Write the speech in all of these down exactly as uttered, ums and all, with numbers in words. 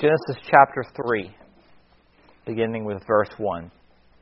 Genesis chapter three, beginning with verse one.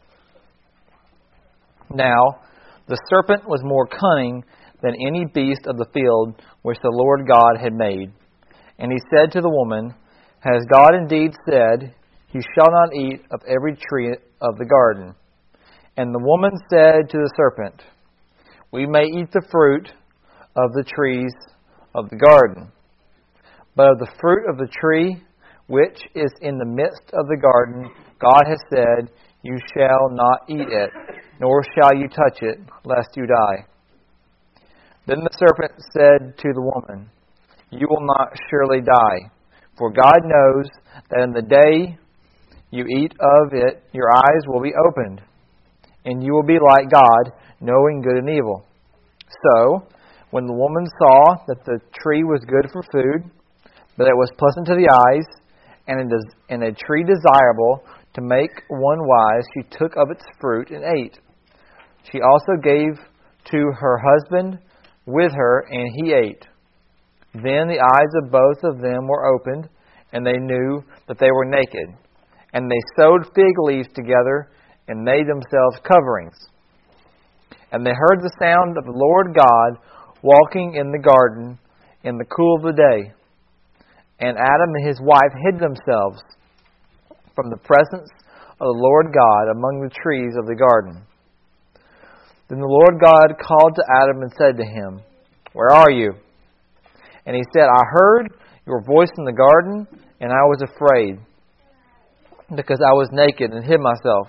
Now, the serpent was more cunning than any beast of the field which the Lord God had made. And he said to the woman, Has God indeed said, You shall not eat of every tree of the garden? And the woman said to the serpent, We may eat the fruit of the trees of the garden, but of the fruit of the tree which is in the midst of the garden, God has said, You shall not eat it, nor shall you touch it, lest you die. Then the serpent said to the woman, You will not surely die, for God knows that in the day you eat of it, your eyes will be opened, and you will be like God, knowing good and evil. So, when the woman saw that the tree was good for food, that it was pleasant to the eyes, and, it is, and a tree desirable to make one wise, she took of its fruit and ate. She also gave to her husband with her, and he ate. Then the eyes of both of them were opened, and they knew that they were naked. And they sewed fig leaves together, and made themselves coverings. And they heard the sound of the Lord God walking in the garden in the cool of the day. And Adam and his wife hid themselves from the presence of the Lord God among the trees of the garden. Then the Lord God called to Adam and said to him, Where are you? And he said, I heard your voice in the garden, and I was afraid, because I was naked and hid myself.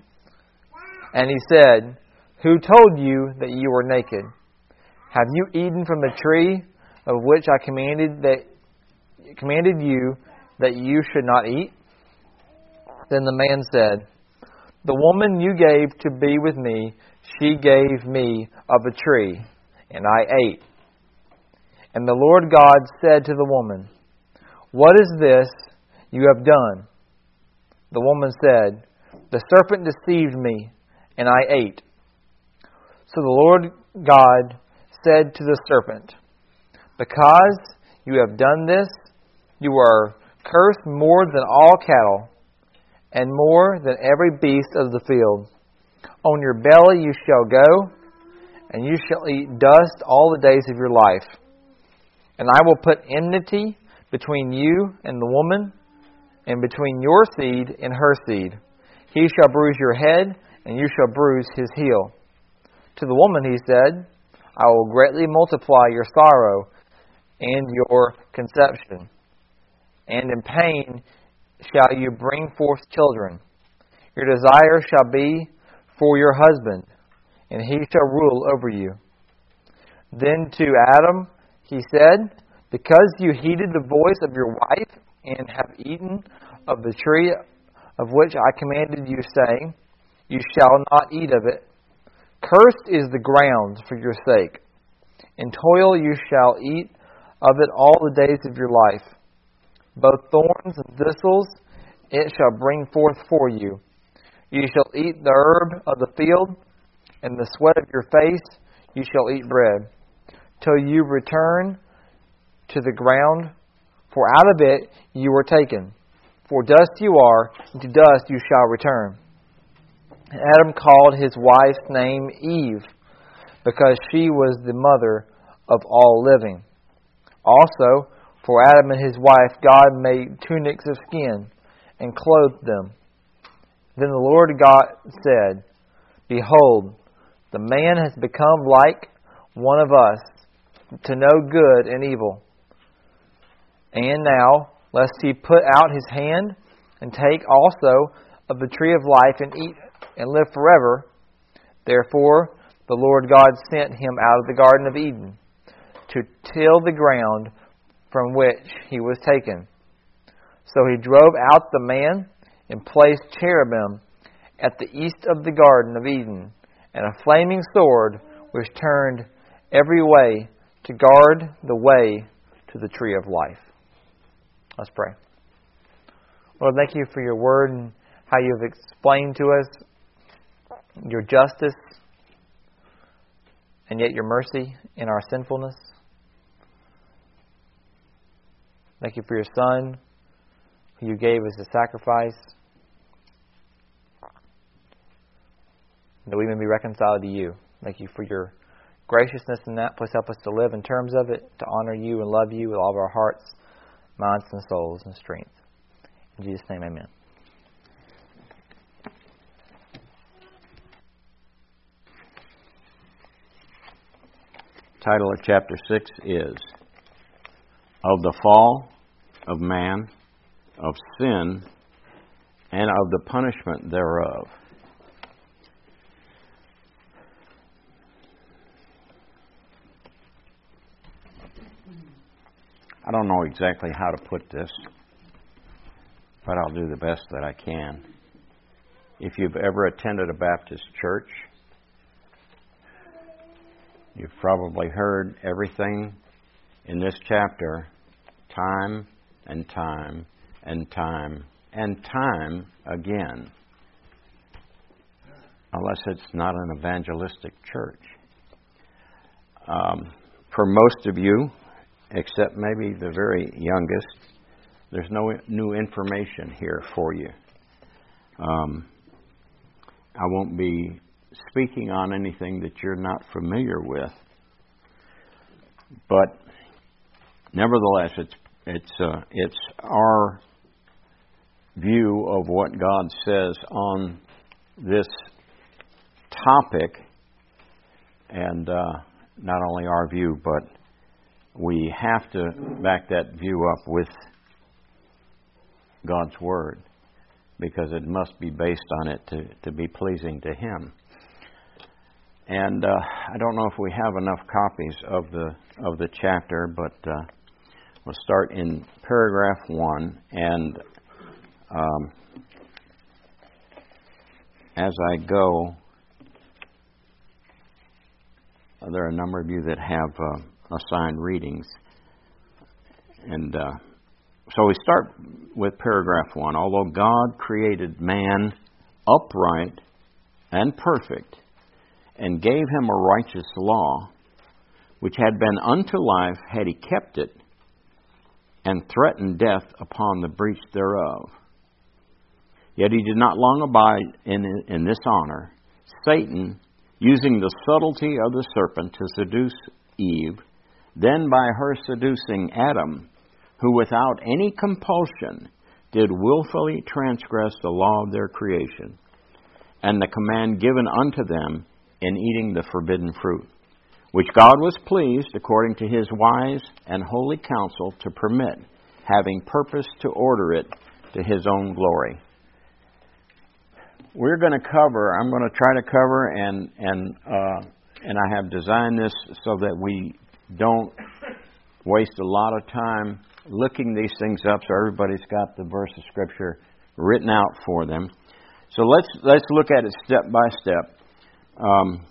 And he said, Who told you that you were naked? Have you eaten from the tree of which I commanded that commanded you that you should not eat? Then the man said, The woman you gave to be with me, she gave me of a tree, and I ate. And the Lord God said to the woman, What is this you have done? The woman said, The serpent deceived me, and I ate. So the Lord God said to the serpent, Because you have done this, you are cursed more than all cattle, and more than every beast of the field. On your belly you shall go, and you shall eat dust all the days of your life. And I will put enmity between you and the woman, and between your seed and her seed. He shall bruise your head, and you shall bruise his heel. To the woman he said, I will greatly multiply your sorrow and your conception. And in pain shall you bring forth children. Your desire shall be for your husband, and he shall rule over you. Then to Adam he said, Because you heeded the voice of your wife, and have eaten of the tree of which I commanded you, saying, You shall not eat of it. Cursed is the ground for your sake. In toil you shall eat of it all the days of your life. Both thorns and thistles it shall bring forth for you. You shall eat the herb of the field, and the sweat of your face you shall eat bread, till you return to the ground, for out of it you were taken. For dust you are, and to dust you shall return. And Adam called his wife's name Eve, because she was the mother of all living. Also, for Adam and his wife God made tunics of skin, and clothed them. Then the Lord God said, Behold, the man has become like one of us, to know good and evil. And now, lest he put out his hand, and take also of the tree of life, and eat and live forever. Therefore the Lord God sent him out of the Garden of Eden, to till the ground from which he was taken. So he drove out the man, and placed cherubim at the east of the Garden of Eden, and a flaming sword which turned every way to guard the way to the tree of life. Let's pray. Lord, thank you for your word and how you have explained to us your justice and yet your mercy in our sinfulness. Thank you for your Son, who you gave as a sacrifice, that we may be reconciled to you. Thank you for your graciousness in that. Please help us to live in terms of it, to honor you and love you with all of our hearts, minds, and souls, and strength. In Jesus' name, amen. Title of chapter six is Of the Fall of Man, of Sin, and of the Punishment Thereof. I don't know exactly how to put this, but I'll do the best that I can. If you've ever attended a Baptist church, you've probably heard everything in this chapter time and time and time and time again, unless it's not an evangelistic church. Um, for most of you, except maybe the very youngest, there's no new information here for you. Um, I won't be speaking on anything that you're not familiar with, but nevertheless, it's it's uh, it's our view of what God says on this topic, and uh, not only our view, but we have to back that view up with God's Word, because it must be based on it to, to be pleasing to Him. And uh, I don't know if we have enough copies of the of the chapter, but uh, we'll start in paragraph one. And um, as I go, there are a number of you that have uh, assigned readings. And uh, so we start with paragraph one. Although God created man upright and perfect, and gave him a righteous law, which had been unto life had he kept it, and threatened death upon the breach thereof. Yet he did not long abide in, in this honor. Satan, using the subtlety of the serpent to seduce Eve, then by her seducing Adam, who without any compulsion did willfully transgress the law of their creation, and the command given unto them in eating the forbidden fruit, which God was pleased, according to His wise and holy counsel, to permit, having purpose to order it to His own glory. We're going to cover, I'm going to try to cover, and and uh, and I have designed this so that we don't waste a lot of time looking these things up, so everybody's got the verse of Scripture written out for them. So let's let's look at it step by step. Um,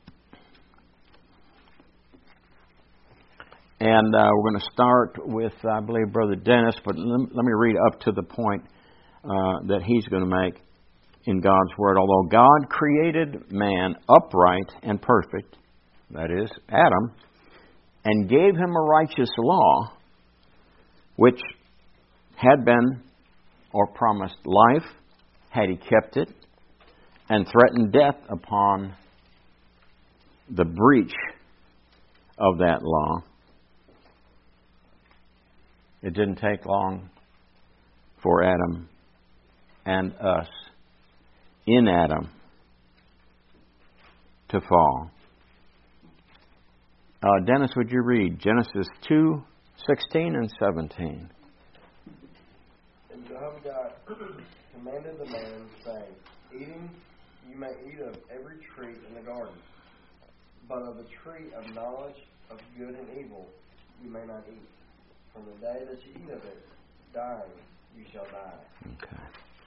and uh, we're going to start with, I believe, Brother Dennis, but let, let me read up to the point uh, that he's going to make in God's Word. Although God created man upright and perfect, that is, Adam, and gave him a righteous law, which had been or promised life, had he kept it, and threatened death upon the breach of that law. It didn't take long for Adam and us in Adam to fall. Uh, Dennis, would you read Genesis two, sixteen and seventeen? And Jehovah God commanded the man, saying, Eating you may eat of every tree in the garden, but of the tree of knowledge of good and evil you may not eat. From the day that you eat of it, dying you shall die. Okay.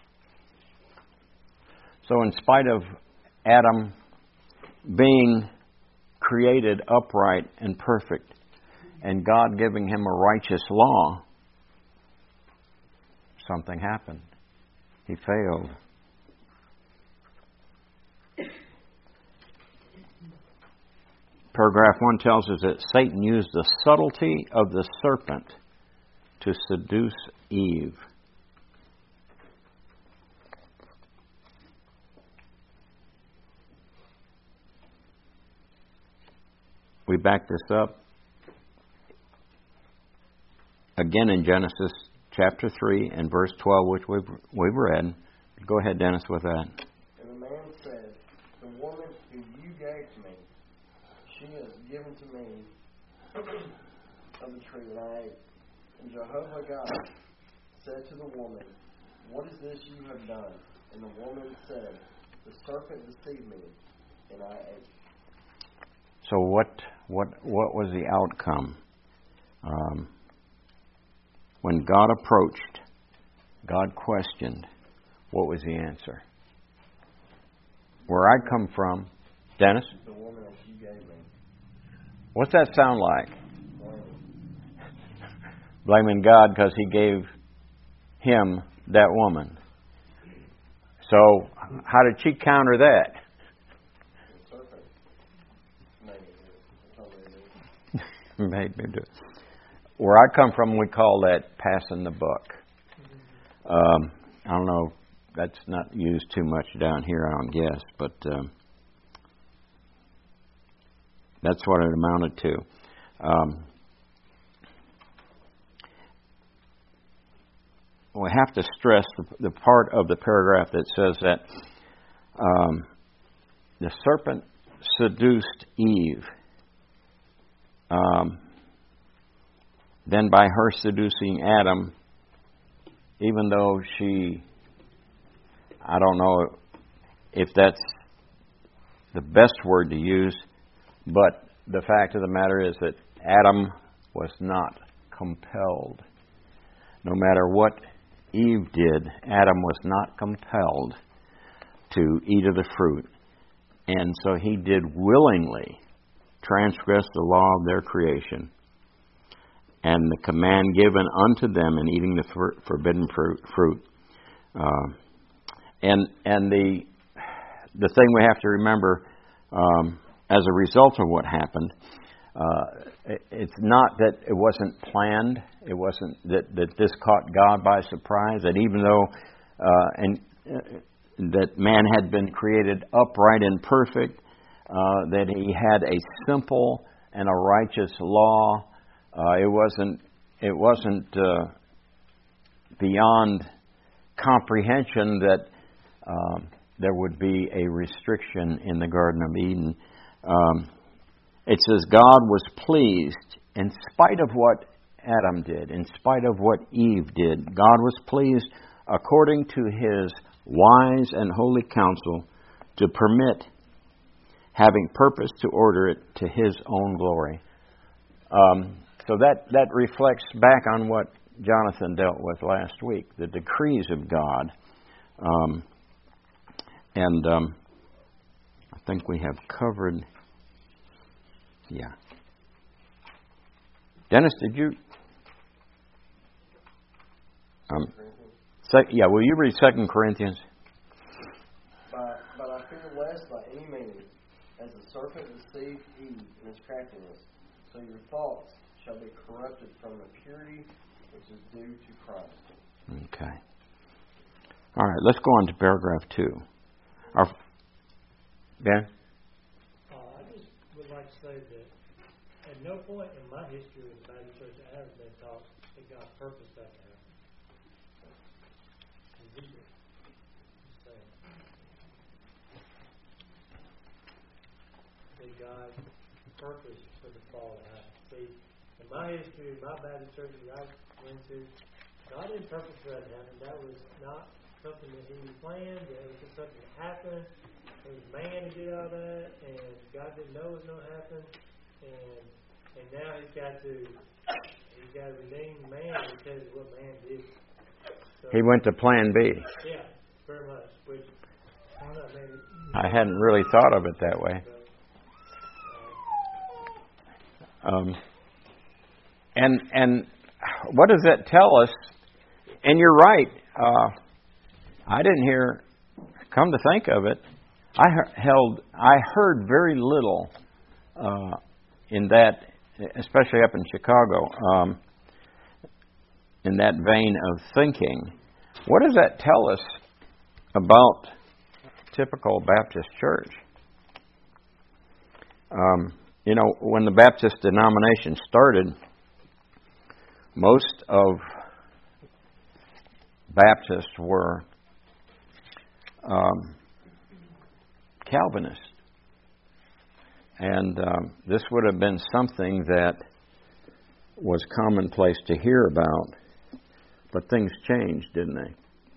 So in spite of Adam being created upright and perfect, and God giving him a righteous law, something happened. He failed. Paragraph one tells us that Satan used the subtlety of the serpent to seduce Eve. we back this up again in Genesis chapter three and verse twelve, which we've, we've read. Go ahead, Dennis, with that. And the man said, the woman who you gave to me, she has given to me of the tree that I ate. And Jehovah God said to the woman, what is this you have done? And the woman said, the serpent deceived me, and I ate. So what what what was the outcome? Um, when God approached, God questioned, what was the answer? Where I come from, Dennis? The woman that you gave me. What's that sound like? Blaming God because He gave him that woman. So, how did she counter that? Made me do it. Where I come from, we call that passing the buck. Um, I don't know. That's not used too much down here, I don't guess, but um, that's what it amounted to. Um, we have to stress the, the part of the paragraph that says that um, the serpent seduced Eve. Um, then by her seducing Adam, even though she, I don't know if that's the best word to use, but the fact of the matter is that Adam was not compelled. No matter what Eve did, Adam was not compelled to eat of the fruit. And so he did willingly transgress the law of their creation and the command given unto them in eating the for, forbidden fruit. Uh, and and the the thing we have to remember um, as a result of what happened, uh, it, it's not that it wasn't planned. It wasn't that, that this caught God by surprise. That even though uh, and uh, that man had been created upright and perfect, uh, that he had a simple and a righteous law. Uh, it wasn't it wasn't uh, beyond comprehension that um, there would be a restriction in the Garden of Eden. Um, it says God was pleased in spite of what Adam did, in spite of what Eve did. God was pleased according to His wise and holy counsel to permit, having purpose to order it to His own glory. Um, so that, that reflects back on what Jonathan dealt with last week, the decrees of God. Um, and um, I think we have covered... Yeah. Dennis, did you... Um, sec, yeah, will you read Second Corinthians? But, but I fear lest by any means, as the serpent deceived Eve in his craftiness, so your thoughts shall be corrupted from the purity which is due to Christ. Okay. All right, let's go on to paragraph two. Our, Ben? Uh, I just would like to say that at no point in my history of the Baptist Church I have been taught that God purposed that to happen. He did. Just saying. That God purposed for the fall to happen. See, in my history, in my Baptist church that I went to, God didn't purpose for that to happen. That was not something that He planned. It was just something that happened. It was man to get out of that, and God didn't know it was going to happen. And and now He's got to He's got to redeem man because of what man did. So, He went to Plan B. Yeah, very much. Which I don't know, maybe. I hadn't really thought of it that way. Um, and and what does that tell us? And you're right. Uh, I didn't hear. Come to think of it, I held. I heard very little uh, in that, especially up in Chicago, um, in that vein of thinking. What does that tell us about typical Baptist church? Um, you know, when the Baptist denomination started, most of Baptists were um, Calvinists. And um, this would have been something that was commonplace to hear about. But things changed, didn't they?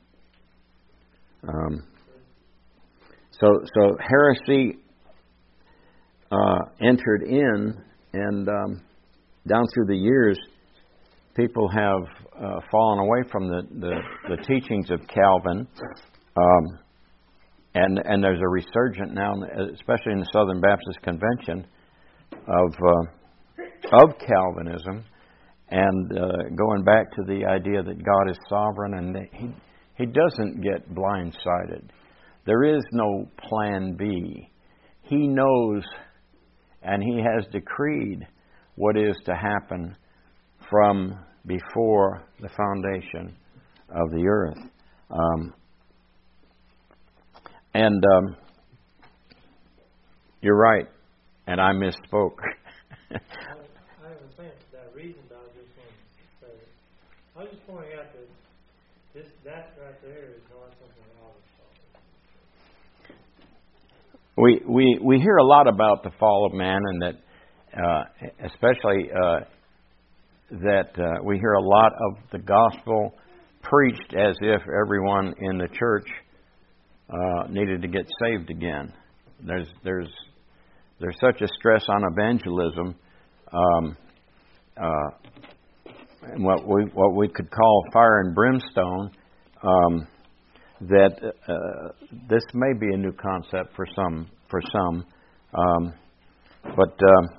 Um, so, so heresy uh, entered in, and um, down through the years, people have uh, fallen away from the, the, the teachings of Calvin, um, and and there's a resurgence now, especially in the Southern Baptist Convention, of uh, of Calvinism, and uh, going back to the idea that God is sovereign and that He He doesn't get blindsided. There is no plan B. He knows, and He has decreed what is to happen from before the foundation of the earth. Um, and um, you're right, and I misspoke. I, I understand that reason, but I just want to say, I was just pointing out that this, that right there is not something I always thought. We we we hear a lot about the fall of man, and that uh, especially. Uh, that uh, we hear a lot of the gospel preached as if everyone in the church uh, needed to get saved again. There's there's there's such a stress on evangelism, um, uh, and what we what we could call fire and brimstone. Um, that uh, this may be a new concept for some for some, um, but. Uh,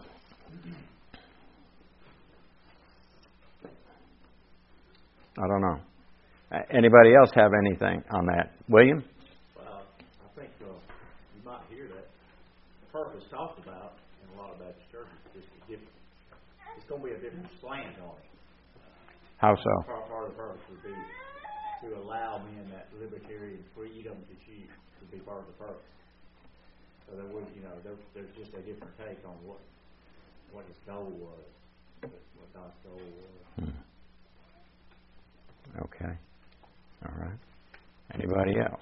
I don't know. Anybody else have anything on that? William? Well, I think uh, you might hear that. The purpose talked about in a lot of Baptist churches is to give. It's going to be a different slant on it. How so? Part, part of the purpose would be to allow men that libertarian freedom to choose to be part of the purpose. So there would, you know, there, there's just a different take on what what his goal was, what God's goal was. Hmm. Okay. All right. Anybody else?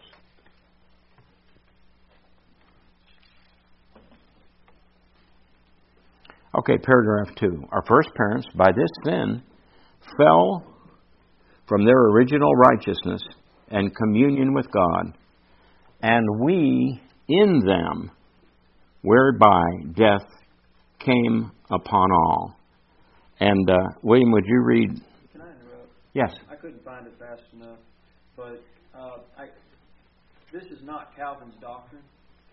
Okay, paragraph two. Our first parents, by this sin, fell from their original righteousness and communion with God, and we in them, whereby death came upon all. And, uh, William, would you read? Can I interrupt? Yes. I couldn't find it fast enough, but uh, I, this is not Calvin's doctrine.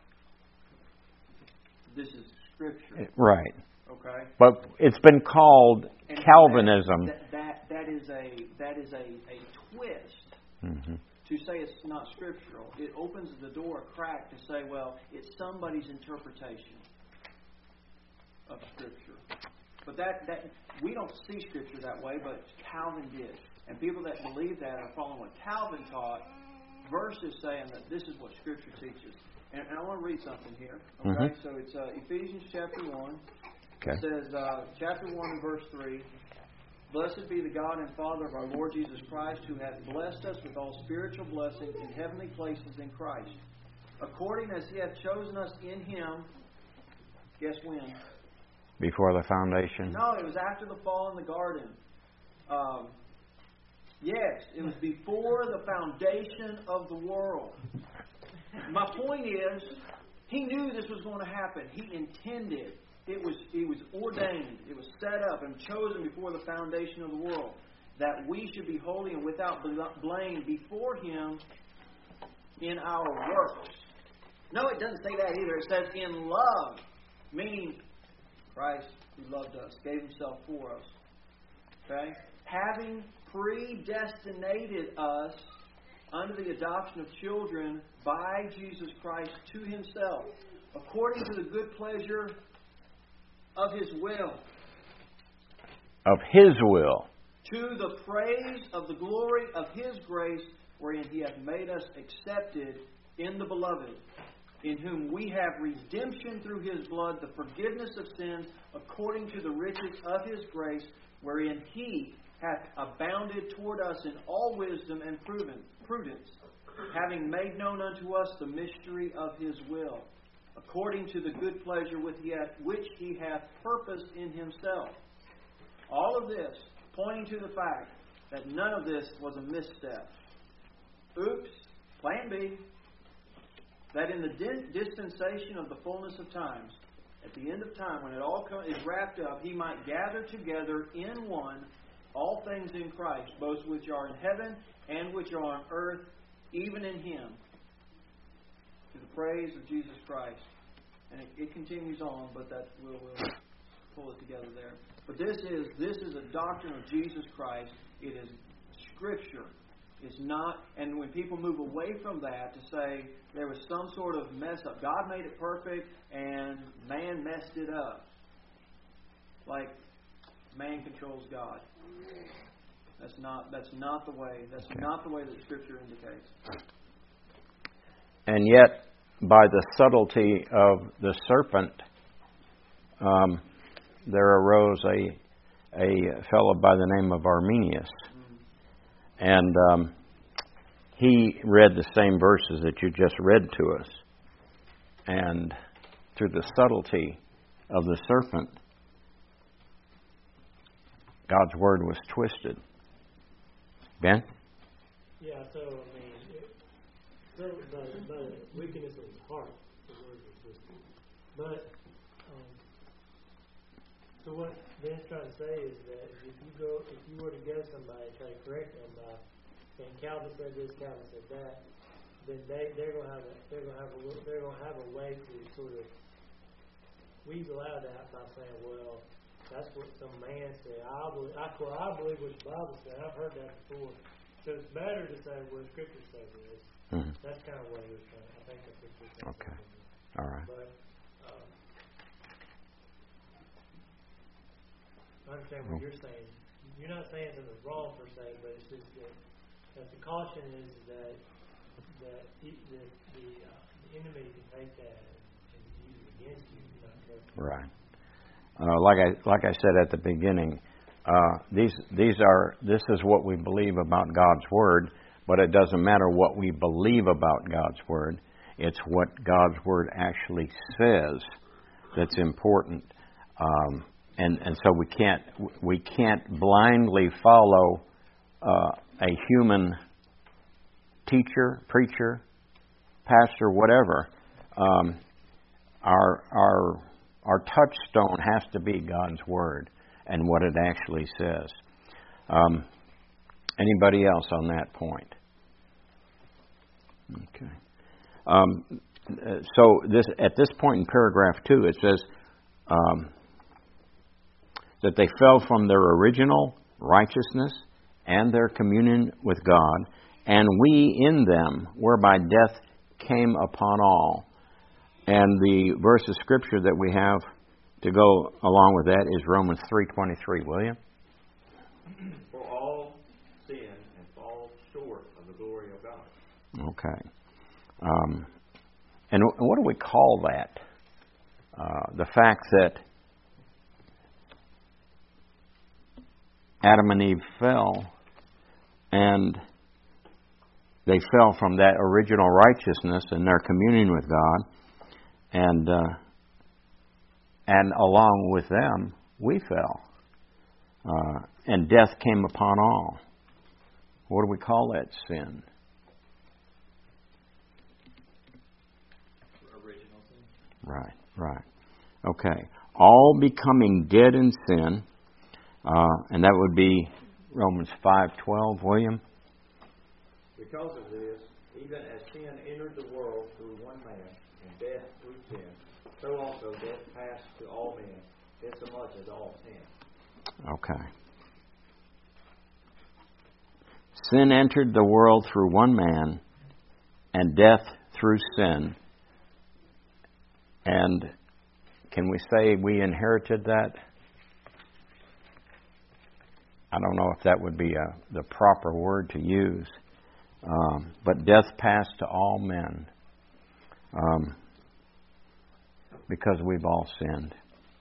This is Scripture. Right. Okay. But it's been called And Calvinism. That, that, that, that is a that is a, a twist Mm-hmm. to say it's not scriptural. It opens the door a crack to say, well, it's somebody's interpretation of Scripture. But that, that we don't see Scripture that way, but Calvin did. And people that believe that are following what Calvin taught versus saying that this is what Scripture teaches. And, and I want to read something here. Okay, Mm-hmm. so it's uh, Ephesians chapter one. Okay. It says, uh, chapter one and verse three, Blessed be the God and Father of our Lord Jesus Christ, who hath blessed us with all spiritual blessings in heavenly places in Christ, according as He hath chosen us in Him. Guess when? Before the foundation. No, it was after the fall in the garden. Um, yes, it was before the foundation of the world. My point is, He knew this was going to happen. He intended. It was, it was ordained. It was set up and chosen before the foundation of the world that we should be holy and without blame before Him in our works. No, it doesn't say that either. It says in love, meaning Christ, who loved us, gave Himself for us. Okay? Having predestinated us under the adoption of children by Jesus Christ to Himself, according to the good pleasure of His will. Of His will. To the praise of the glory of His grace, wherein He hath made us accepted in the Beloved. in whom we have redemption through His blood, the forgiveness of sins, according to the riches of His grace, wherein He hath abounded toward us in all wisdom and prudence, having made known unto us the mystery of His will, according to the good pleasure which He hath, which he hath purposed in Himself. All of this pointing to the fact that none of this was a misstep. Oops, plan B. That in the dispensation of the fullness of times, at the end of time, when it all is wrapped up, He might gather together in one all things in Christ, both which are in heaven and which are on earth, even in Him, to the praise of Jesus Christ. And it, it continues on, but that we'll, we'll pull it together there. But this is this is a doctrine of Jesus Christ. It is Scripture. It's not, and when people move away from that to say there was some sort of mess up, God made it perfect and man messed it up. Like man controls God. That's not that's not the way. That's not the way that Scripture indicates. And yet, by the subtlety of the serpent, um, there arose a a fellow by the name of Arminius. And um, he read the same verses that you just read to us. And through the subtlety of the serpent, God's Word was twisted. Ben? Yeah, so, I mean, it, so the, the weakness of his heart, the Word was twisted. But, um, so what Ben's trying to say is that if you go, if you were to go to somebody and try to correct them by saying Calvin said this, Calvin said that, then they they're gonna have a they're gonna have a they're gonna have a way to sort of weasel out of that by saying, well, that's what some man said. I believe I, well, I believe what the Bible said. I've heard that before. So it's better to say what Scripture says it is. Mm-hmm. That's kind of what he was trying. I think that's what you're saying. Okay. All right. But um, I understand what you're saying. You're not saying something's wrong per se, but it's just that, that the caution is that that the the, the, uh, the enemy can take that and, and use it against you. You're not careful. Right. Uh, like I like I said at the beginning, uh, these these are this is what we believe about God's Word, but it doesn't matter what we believe about God's Word. It's what God's Word actually says that's important. Um, And and so we can't we can't blindly follow uh, a human teacher, preacher, pastor, whatever. Um, our our our touchstone has to be God's Word and what it actually says. Um, anybody else on that point? Okay. Um, so this at this point in paragraph two, it says. Um, that they fell from their original righteousness and their communion with God, and we in them, whereby death came upon all. And the verse of Scripture that we have to go along with that is Romans three twenty-three, will you? For all sin and fall short of the glory of God. Okay. Um, and what do we call that? Uh, the fact that Adam and Eve fell, and they fell from that original righteousness and their communion with God, and uh, and along with them, we fell, uh, and death came upon all. What do we call that sin? Original sin. Right, right. Okay. All becoming dead in sin. Uh, and that would be Romans five twelve, William? Because of this, even as sin entered the world through one man, and death through sin, so also death passed to all men, insomuch as all sin. Okay. Sin entered the world through one man, and death through sin. And can we say we inherited that? I don't know if that would be a, the proper word to use. Um, but death passed to all men. Um, because we've all sinned.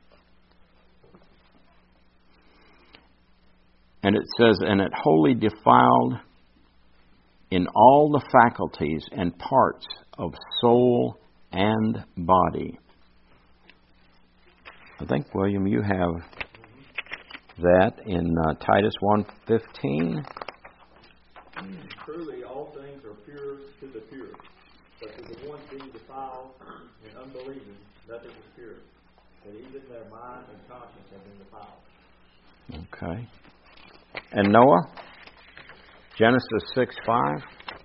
And it says, and it wholly defiled in all the faculties and parts of soul and body. I think, William, you have that in uh, Titus one fifteen. Truly, all things are pure to the pure, but to the one being defiled and unbelieving, nothing is pure. That even their mind and conscience have been defiled. Okay. And Noah? Genesis six five.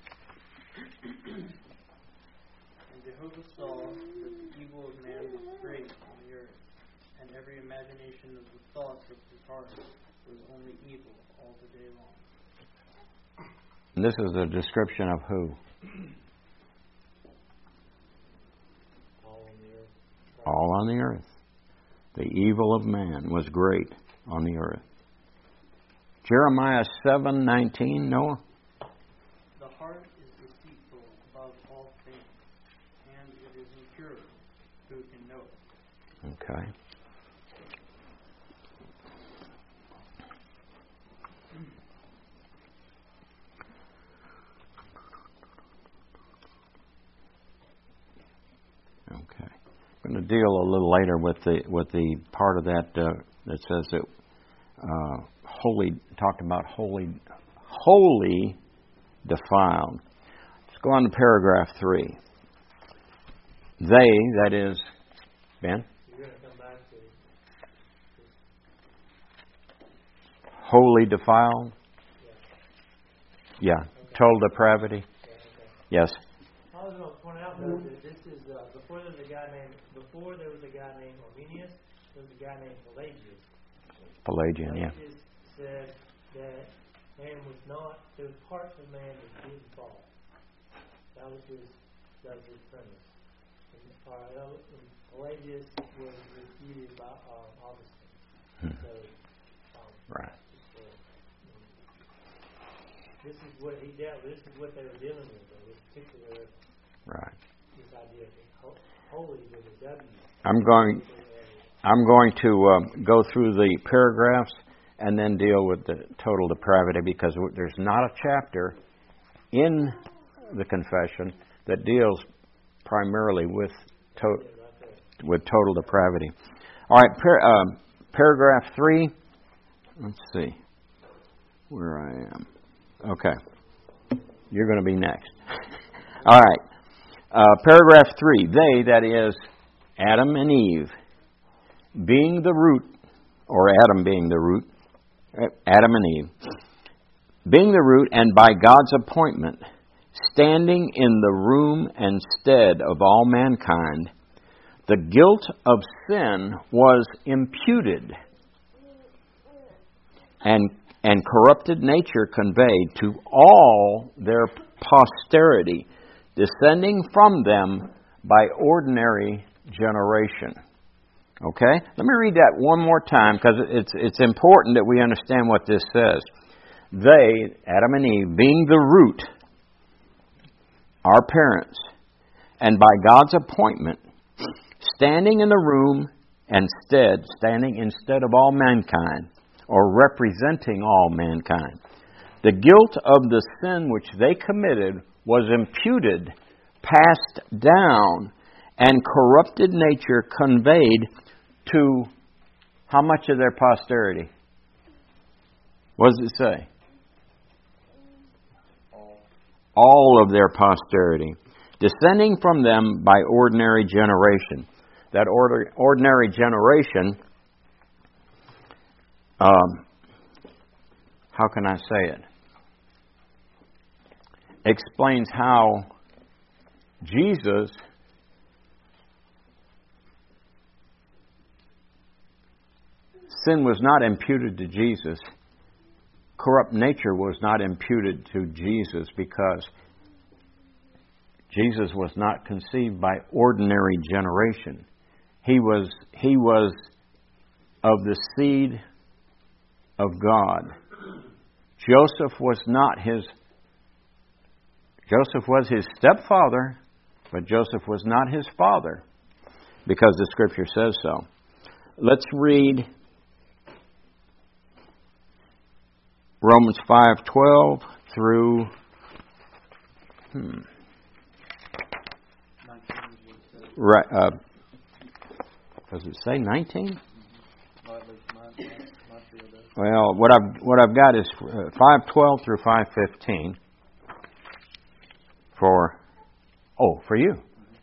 And Jehovah saw that the evil of man was great on the earth, and every imagination of the thoughts of his heart was only evil all the day long. And this is a description of who? All on the earth. All on the earth. The evil of man was great on the earth. Jeremiah seven nineteen, Noah? The heart is deceitful above all things, and it is incurable. Who can know it? Okay. Okay. I'm going to deal a little later with the with the part of that uh, that says that uh, holy talked about holy wholly defiled. Let's go on to paragraph three. They, that is, Ben? You're going to come back to Wholly defiled? Yeah. Yeah. Total depravity? Yeah, okay. Yes. I was going to point out though that this is uh, before there was a guy named before there was a guy named Arminius, there was a guy named Pelagius. Pelagian, yeah. Pelagius said that man was not there was parts of man that didn't fall. That was his that was his premise. And, uh, and Pelagius was refuted by uh, Augustine. Hmm. So, um, Right. so, um, this is what he dealt with. This is what they were dealing with. Though, this particular Right. this idea of holy with a W. I'm going. I'm going to um, go through the paragraphs and then deal with the total depravity, because there's not a chapter in the confession that deals primarily with to- with total depravity. All right, par- um, paragraph three. Let's see where I am. Okay, you're going to be next. All right, uh, paragraph three. They, that is, Adam and Eve, being the root, or Adam being the root, Adam and Eve, being the root, and by God's appointment, standing in the room and stead of all mankind, the guilt of sin was imputed, and and corrupted nature conveyed to all their posterity, descending from them by ordinary generation. Okay? Let me read that one more time, because it's it's important that we understand what this says. They, Adam and Eve, being the root, our parents, and by God's appointment, standing in the room and stead, standing instead of all mankind, or representing all mankind, the guilt of the sin which they committed was imputed, passed down, and corrupted nature conveyed to how much of their posterity? What does it say? All. All of their posterity, descending from them by ordinary generation. That order, ordinary generation, um, how can I say it? Explains how Jesus sin was not imputed to Jesus. Corrupt nature was not imputed to Jesus, because Jesus was not conceived by ordinary generation. He was he was of the seed of God. Joseph was not his Joseph was his stepfather, but Joseph was not his father. because the Scripture says so. Let's read Romans five twelve through... Hmm. Right. Uh, does it say nineteen? Well, what I've what I've got is five twelve through five fifteen. For oh, for you.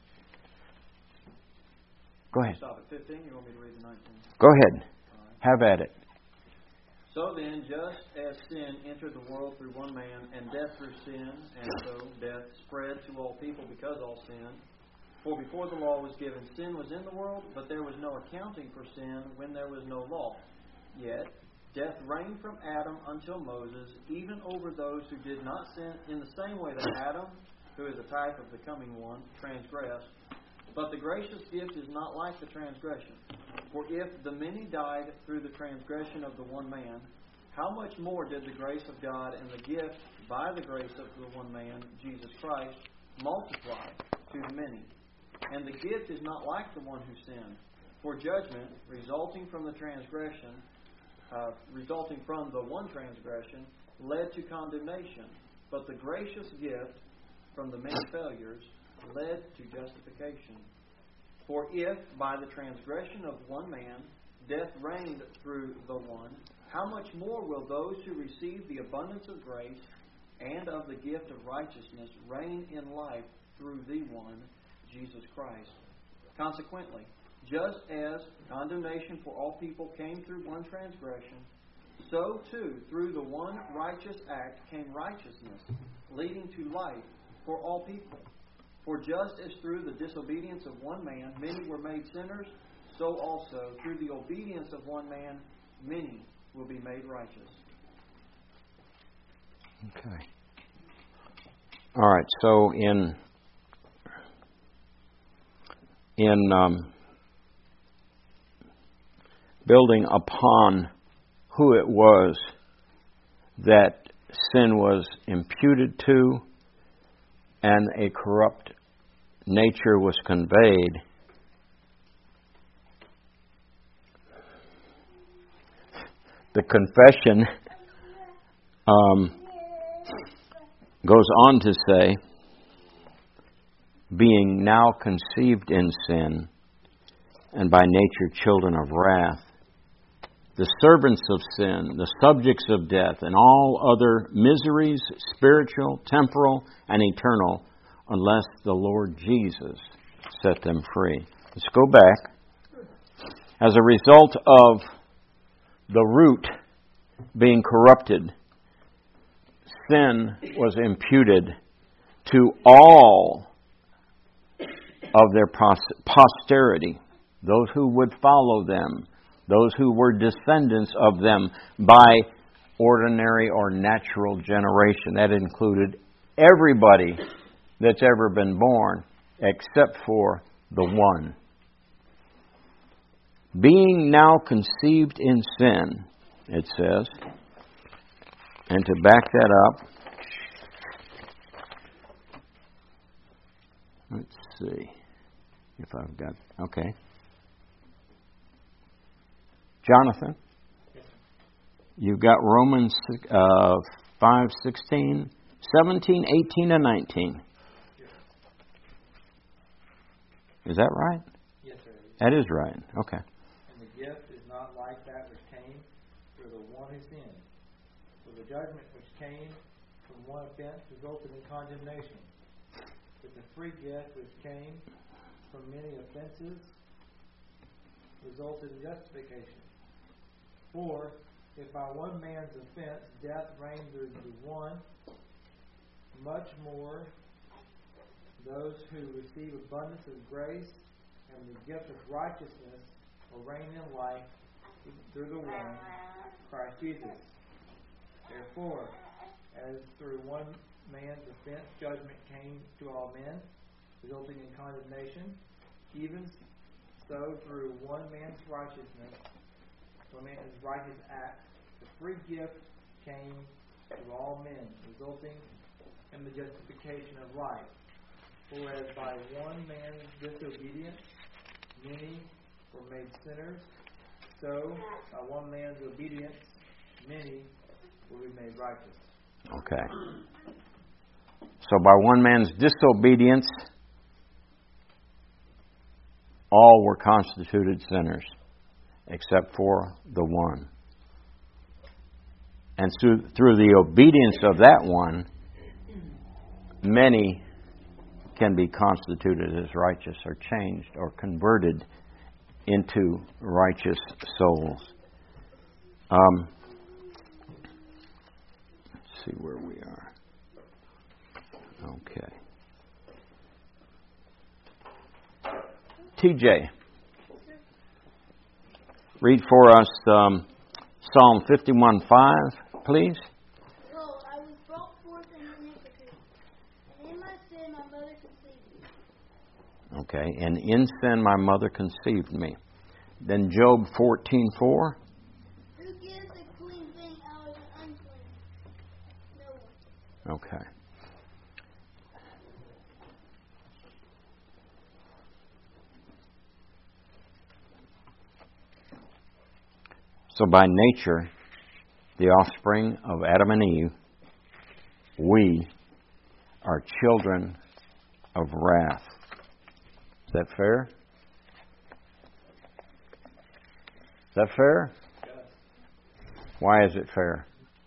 Go ahead. Stop at fifteen. You want me to read the nineteen? Go ahead. Have at it. So then, just as sin entered the world through one man, and death through sin, and so death spread to all people because all sinned. For before the law was given, sin was in the world, but there was no accounting for sin when there was no law. Yet death reigned from Adam until Moses, even over those who did not sin, in the same way that Adam, who is a type of the coming one, transgressed. But the gracious gift is not like the transgression. For if the many died through the transgression of the one man, how much more did the grace of God and the gift by the grace of the one man, Jesus Christ, multiply to the many? And the gift is not like the one who sinned. For judgment, resulting from the transgression, uh, resulting from the one transgression, led to condemnation. But the gracious gift, from the many failures, led to justification. For if, by the transgression of one man, death reigned through the one, how much more will those who receive the abundance of grace and of the gift of righteousness reign in life through the one, Jesus Christ? Consequently, just as condemnation for all people came through one transgression, so too through the one righteous act came righteousness, leading to life for all people. For just as through the disobedience of one man many were made sinners, so also through the obedience of one man many will be made righteous. Okay. All right. So in in um, building upon who it was that sin was imputed to, and a corrupt nature was conveyed, the confession um, goes on to say, being now conceived in sin, and by nature children of wrath, the servants of sin, the subjects of death, and all other miseries, spiritual, temporal, and eternal, unless the Lord Jesus set them free. Let's go back. As a result of the root being corrupted, sin was imputed to all of their posterity, those who would follow them, those who were descendants of them by ordinary or natural generation. That included everybody that's ever been born except for the one. Being now conceived in sin, it says, and to back that up, let's see if I've got, okay. Jonathan, you've got Romans uh, five, sixteen, seventeen, eighteen, and nineteen. Is that right? Yes, sir. That is right. Okay. And the gift is not like that which came through the one who sinned. For the judgment which came from one offense resulted in condemnation. But the free gift which came from many offenses resulted in justification. For if by one man's offense death reigned through the one, much more those who receive abundance of grace and the gift of righteousness will reign in life through the one, Christ Jesus. Therefore, as through one man's offense judgment came to all men, resulting in condemnation, even so through one man's righteousness, one man's righteous act, the free gift came to all men, resulting in the justification of life. For as by one man's disobedience many were made sinners, so by one man's obedience, many will be made righteous. Okay. So by one man's disobedience, all were constituted sinners, except for the one. And through, through the obedience of that one, many can be constituted as righteous or changed or converted into righteous souls. Um, let's see where we are. Okay. T J, read for us um, Psalm fifty-one five, please. Lo, I was brought forth in iniquity, and in my sin my mother conceived me. Okay, and in sin my mother conceived me. Then Job fourteen four. Who gives a clean thing out of an unclean? No one. Okay. So by nature, the offspring of Adam and Eve, we are children of wrath. Is that fair? Is that fair? Why is it fair?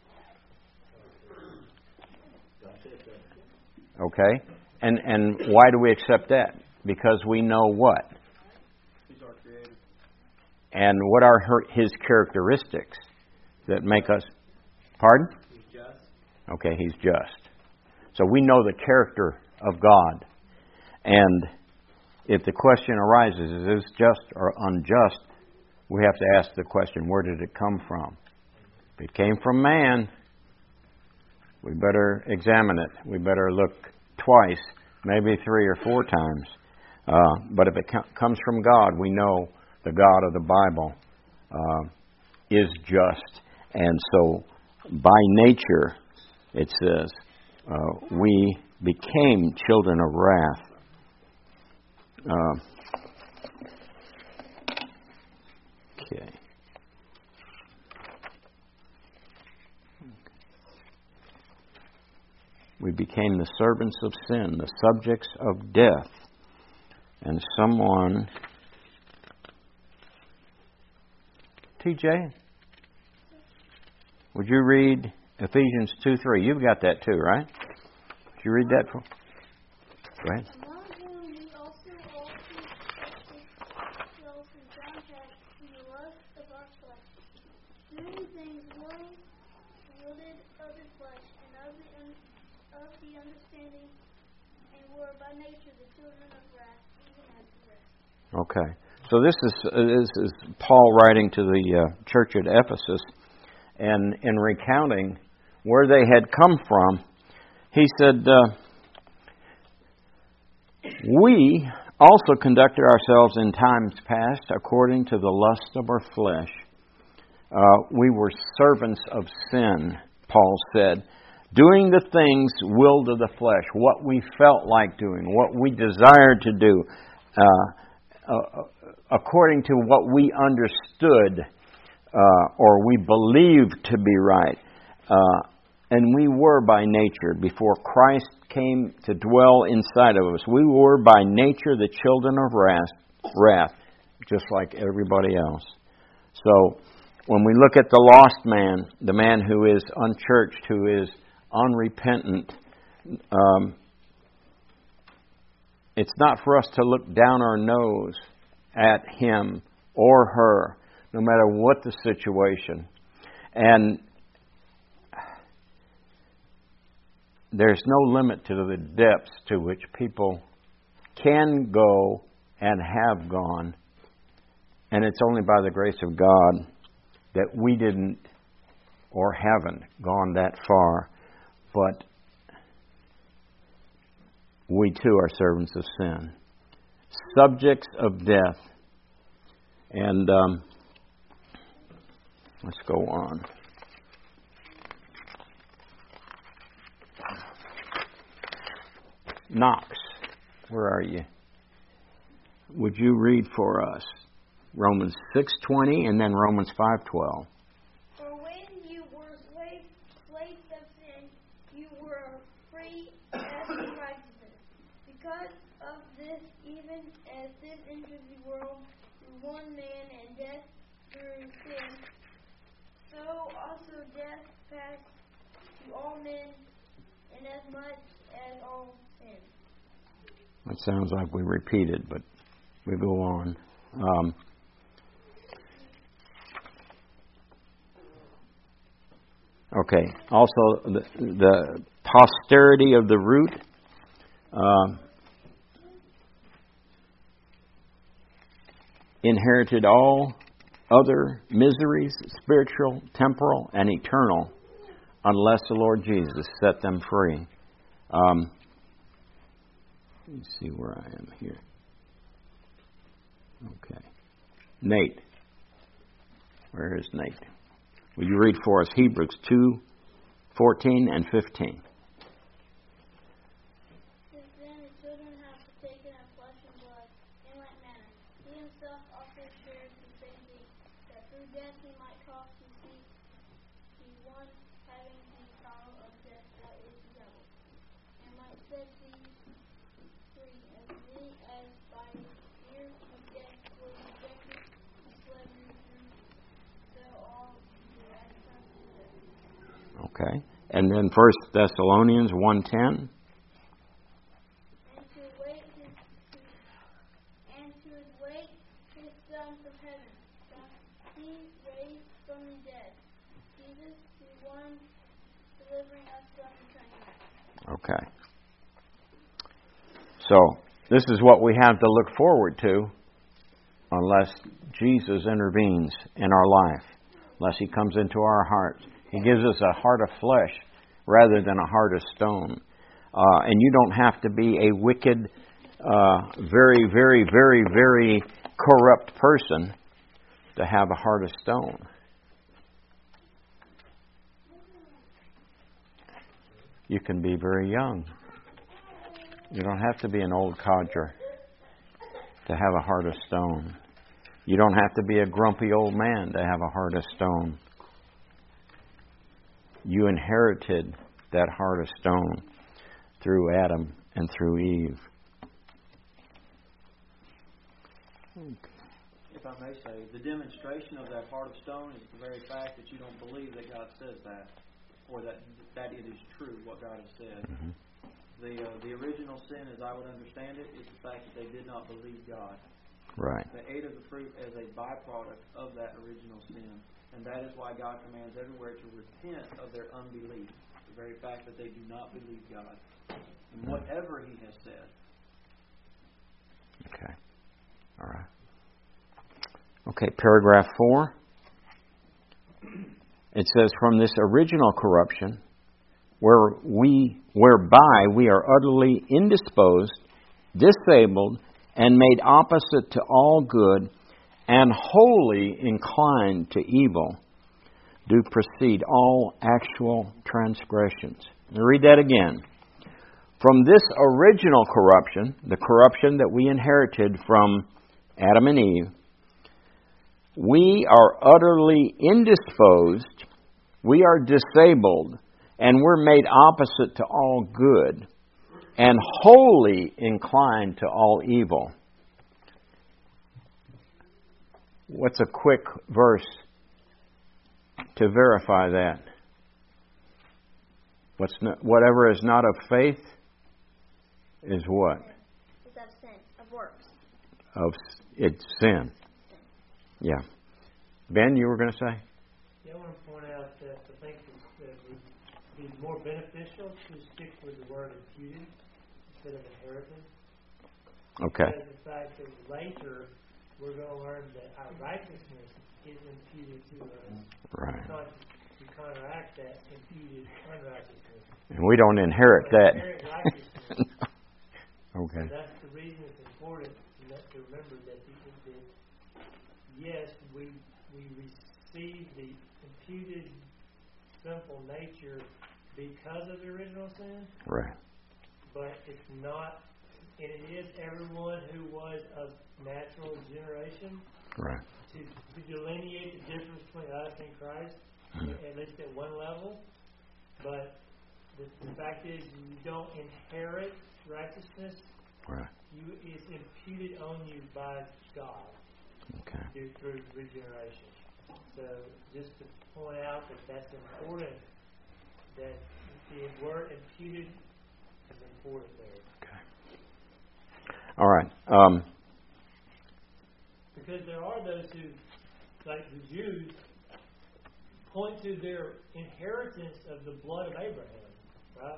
Okay. And and why do we accept that? Because we know what? He's our creator. And what are her, his characteristics that make us... Pardon? He's just. Okay, he's just. So we know the character of God. And if the question arises, is this just or unjust? We have to ask the question, where did it come from? If it came from man, we better examine it. We better look twice, maybe three or four times. Uh, but if it com- comes from God, we know the God of the Bible uh, is just. And so, by nature, it says, uh, we became children of wrath. Uh, okay. We became the servants of sin, the subjects of death. And someone... T J, would you read Ephesians two three? You've got that too, right? Would you read that for? Go ahead. Among whom we also all speak ourselves in contact to the lust of our flesh, doing things willing, yielded of the flesh and of the un- of the understanding, and were by nature the children of wrath, even as the rest. Okay. So this is this is Paul writing to the uh, church at Ephesus, and in recounting where they had come from, he said, uh, "We also conducted ourselves in times past according to the lust of our flesh. Uh, we were servants of sin," Paul said, "doing the things willed of the flesh, what we felt like doing, what we desired to do." Uh, uh, according to what we understood uh, or we believed to be right. Uh, and we were by nature, before Christ came to dwell inside of us, we were by nature the children of wrath, wrath, just like everybody else. So when we look at the lost man, the man who is unchurched, who is unrepentant, um, it's not for us to look down our nose at him or her, no matter what the situation. And there's no limit to the depths to which people can go and have gone. And it's only by the grace of God that we didn't or haven't gone that far. But we too are servants of sin, subjects of death. And um, let's go on. Knox, where are you? would you read for us Romans six twenty and then Romans five twelve? For when you were slaves, slaves of sin, you were free as righteousness. Because of this, even as sin entered the world through one man and death through sin, so also death passed to all men, inasmuch as all sin. It sounds like we repeated, but we go on. Um, okay. Also, the, the posterity of the root. Uh, inherited all other miseries, spiritual, temporal, and eternal, unless the Lord Jesus set them free. Um, let me see where I am here. Okay. Nate. Where is Nate? Will you read for us Hebrews two, fourteen and fifteen? Since then the children have partaken of flesh and blood in like manner, he himself also shared the same thing, that through death he might cause to cease the one having the power of death, that is the devil, and might set these free as many as by fear of death were rejected and slavery through, so all were as sons of death. Okay. And then First Thessalonians one ten. And to wait his and to wait his Son from heaven, that he raised from the dead, Jesus, the one delivering us from eternity. Okay. So, this is what we have to look forward to unless Jesus intervenes in our life, unless He comes into our hearts. He gives us a heart of flesh rather than a heart of stone. Uh, and you don't have to be a wicked, uh, very, very, very, very corrupt person to have a heart of stone. You can be very young. You don't have to be an old codger to have a heart of stone. You don't have to be a grumpy old man to have a heart of stone. You inherited that heart of stone through Adam and through Eve. If I may say, the demonstration of that heart of stone is the very fact that you don't believe that God says that, or that that it is true what God has said. Mm-hmm. The uh, the original sin, as I would understand it, is the fact that they did not believe God. Right. They ate of the fruit as a byproduct of that original sin. And that is why God commands everywhere to repent of their unbelief. The very fact that they do not believe God in whatever He has said. Okay. All right. Okay, paragraph four. It says, from this original corruption, where we, whereby we are utterly indisposed, disabled, and made opposite to all good, and wholly inclined to evil, do proceed all actual transgressions. Let me read that again. From this original corruption, the corruption that we inherited from Adam and Eve, we are utterly indisposed, we are disabled, and we're made opposite to all good, and wholly inclined to all evil. What's a quick verse to verify that? What's not, whatever is not of faith is what? It's of sin, of works. Of it's sin. Yeah. Ben, you were going to say? Yeah, I want to point out that I think that it would be more beneficial to stick with the word imputed instead of inherited. Okay. Because the fact that later we're going to learn that our righteousness is imputed to us. Right. Not to counteract that imputed unrighteousness. And we don't inherit we that. Inherit righteousness. Okay. So that's the reason it's important to, to remember that, the, that yes, we we receive the imputed sinful nature because of the original sin. Right. But it's not and it is everyone who was of natural generation. Right. To, to delineate the difference between us and Christ, Mm-hmm. at least at one level. But the, the fact is, you don't inherit righteousness. Right. You it's imputed on you by God. Okay. Through, through regeneration. So just to point out that that's important. That the word imputed is important there. Okay. All right. Um, Because there are those who, like the Jews, point to their inheritance of the blood of Abraham, right?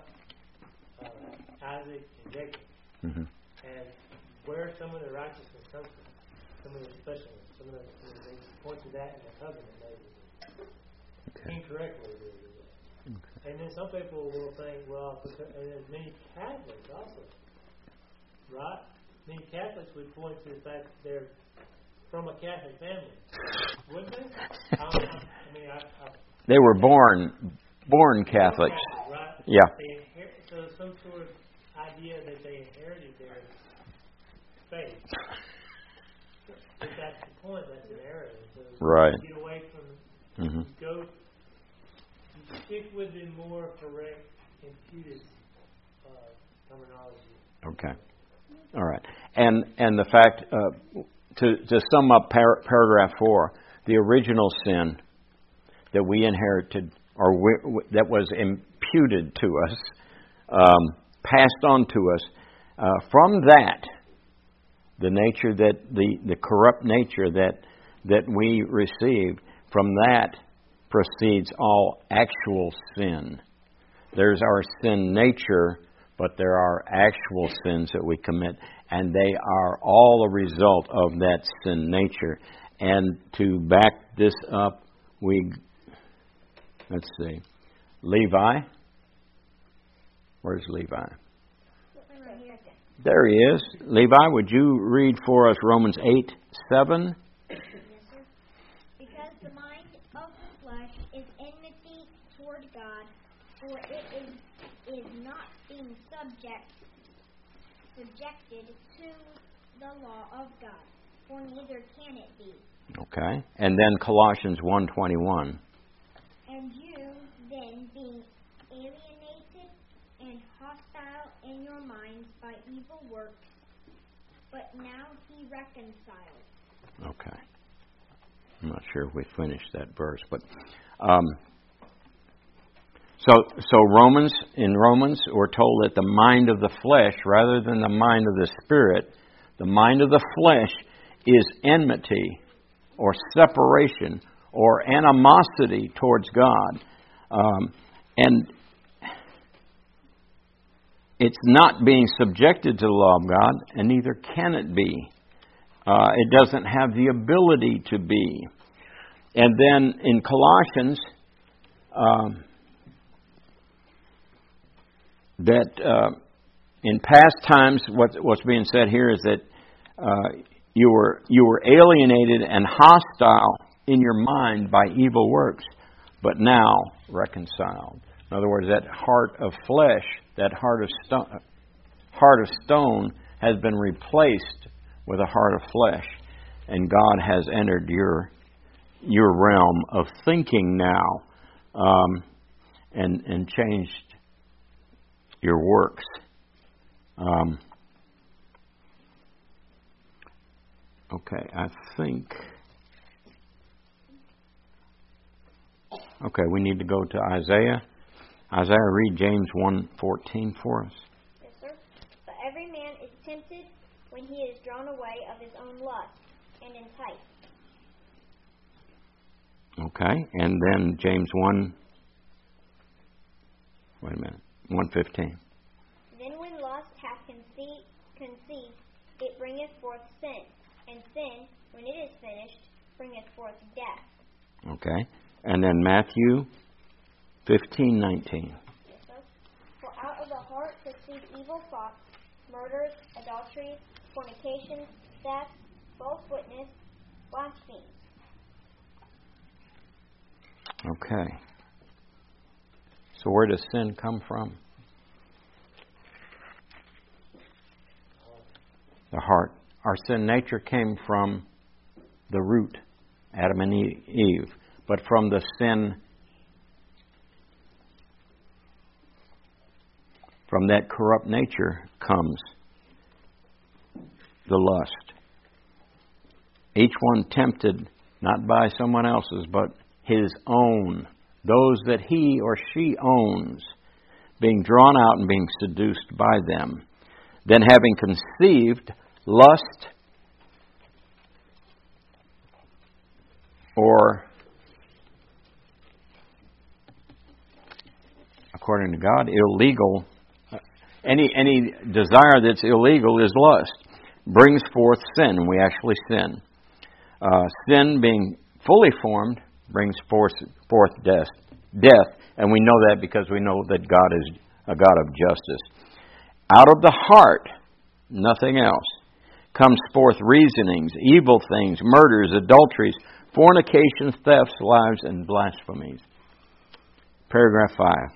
Uh, Isaac and Jacob. mm-hmm. And where some of the righteousness comes from, some of the specialness, some of the, they point to that in the covenant Moses. Okay. Incorrectly, they do that. Okay. And then some people will think, well, because, and there's many Catholics also, right? Many Catholics would point to the fact that they're from a Catholic family, wouldn't they? I, don't, I mean, I, I, They were born born Catholics. Catholic, right? Yeah. They inher- so some sort of idea that they inherited their faith. But that's the point. That's an error. So Right. you get away from. Mm-hmm. You go. You stick with the more correct, imputed uh, terminology. Okay. All right. And and the fact, uh, to to sum up par- paragraph four, the original sin that we inherited, or we, that was imputed to us, um, passed on to us, uh, from that, the nature that the, the corrupt nature that that we received, from that proceeds all actual sin. There's our sin nature, but there are actual sins that we commit, and they are all a result of that sin nature. And to back this up, we, let's see, Levi. Where's Levi? There he is. Levi, would you read for us Romans eight seven? Yes, sir. Because the mind of the flesh is enmity toward God, for it is, is not being subject subjected to the law of God, for neither can it be. Okay. And then Colossians one twenty-one. And you, then, being alienated and hostile in your minds by evil works, but now he reconciled. Okay. I'm not sure if we finished that verse, but um, so so Romans in Romans we're told that the mind of the flesh, rather than the mind of the spirit, the mind of the flesh is enmity or separation or animosity towards God, um, and it's not being subjected to the law of God, and neither can it be. Uh, it doesn't have the ability to be. And then in Colossians, um, that uh, in past times, what, what's being said here is that uh, you were you were alienated and hostile in your mind by evil works, but now reconciled. In other words, that heart of flesh, that heart of stone, heart of stone, has been replaced with a heart of flesh, and God has entered your your realm of thinking now, um, and and changed your works. Um, okay, I think. Okay, we need to go to Isaiah. Isaiah, read James one fourteen for us. Yes, sir. But every man is tempted when he is drawn away of his own lust and enticed. Okay, and then James one. Wait a minute, one fifteen. Then when lust hath conceived, conceived, it bringeth forth sin, and sin, when it is finished, bringeth forth death. Okay, and then Matthew fifteen nineteen. Yes, sir. For out of the heart proceed evil thoughts, murders, adulteries, fornications, thefts, false witness, blasphemies. Okay. So where does sin come from? the heart. Our sin nature came from the root, Adam and Eve. But from the sin, from that corrupt nature comes the lust. Each one tempted not by someone else's, but his own. Those that he or she owns, being drawn out and being seduced by them. Then having conceived lust, or according to God, illegal, any any desire that's illegal is lust, brings forth sin, and we actually sin. Uh, sin being fully formed brings forth, forth death, death, and we know that because we know that God is a God of justice. Out of the heart, nothing else, comes forth reasonings, evil things, murders, adulteries, fornications, thefts, lies, and blasphemies. Paragraph five.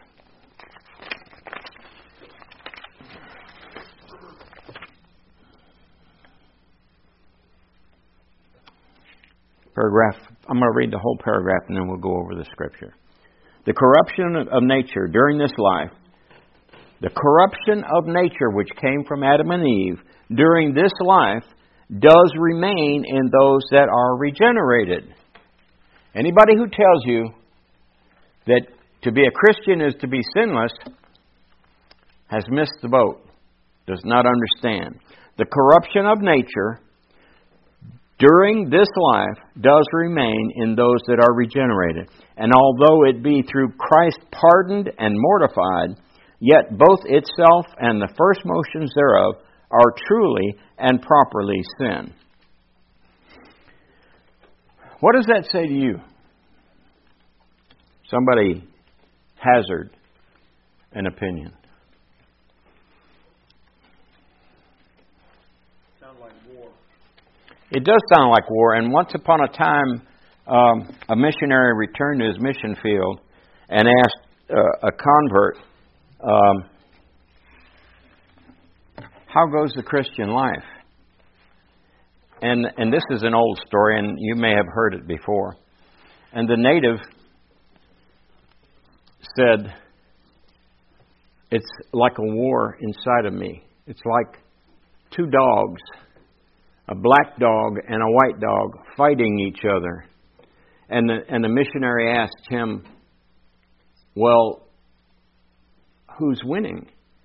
Paragraph, I'm going to read the whole paragraph and then we'll go over the scripture. The corruption of nature during this life, the corruption of nature which came from Adam and Eve during this life does remain in those that are regenerated. Anybody who tells you that to be a Christian is to be sinless has missed the boat, does not understand. The corruption of nature during this life does remain in those that are regenerated. And although it be through Christ pardoned and mortified, yet both itself and the first motions thereof are truly and properly sin. What does that say to you? Somebody hazard an opinion. Sounds like war. It does sound like war, and once upon a time, um, a missionary returned to his mission field and asked uh, a convert, um, how goes the Christian life? And and this is an old story, and you may have heard it before. And the native said, it's like a war inside of me. It's like two dogs, a black dog and a white dog, fighting each other. And the, and the missionary asked him, well, who's winning?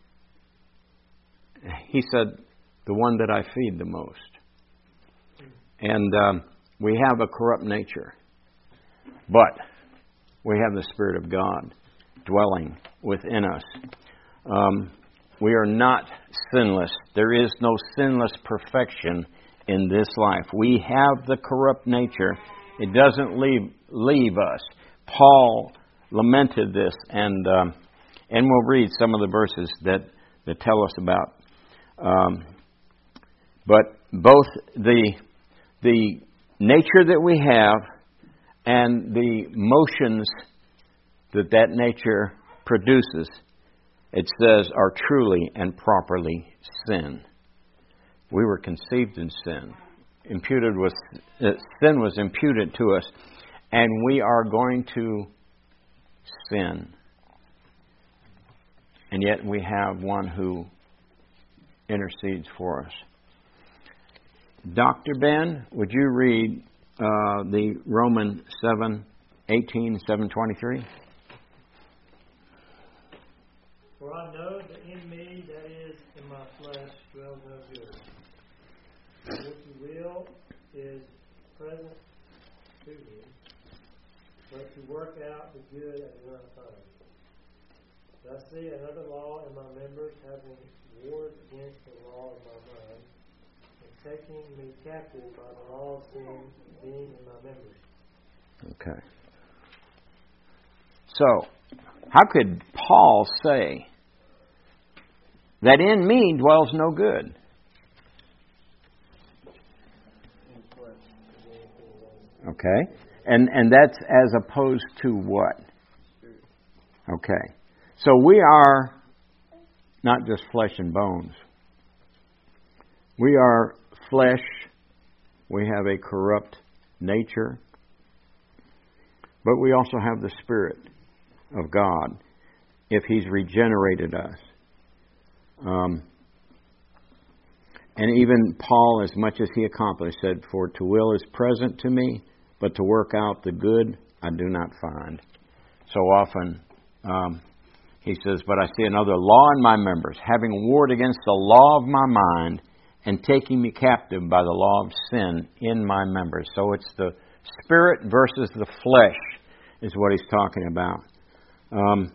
He said, the one that I feed the most. And um, we have a corrupt nature. But we have the Spirit of God dwelling within us. Um, we are not sinless. There is no sinless perfection in this life. We have the corrupt nature. It doesn't leave leave us. Paul lamented this, and um, and we'll read some of the verses that, that tell us about. Um, but both the the nature that we have and the motions that that nature produces, it says, are truly and properly sin. We were conceived in sin. Imputed was uh, sin was imputed to us, and we are going to sin. And yet we have one who intercedes for us. Doctor Ben, would you read uh, the Romans seven eighteen, seven twenty-three? For I know that in me, that is, in my flesh, dwells no good. Which will is present to me, but to work out the good I do not find. But I see another law in my members, having warred against the law of my mind, and taking me captive by the law of sin being in my members. Okay. So, how could Paul say that in me dwells no good? Okay. And and that's as opposed to what? Okay. So we are not just flesh and bones. We are flesh. We have a corrupt nature. But we also have the Spirit of God if He's regenerated us. Um, and even Paul, as much as he accomplished, said, "For to will is present to me, but to work out the good I do not find." So often um, he says, "But I see another law in my members, having warred against the law of my mind, and taking me captive by the law of sin in my members." So it's the spirit versus the flesh is what he's talking about. Um,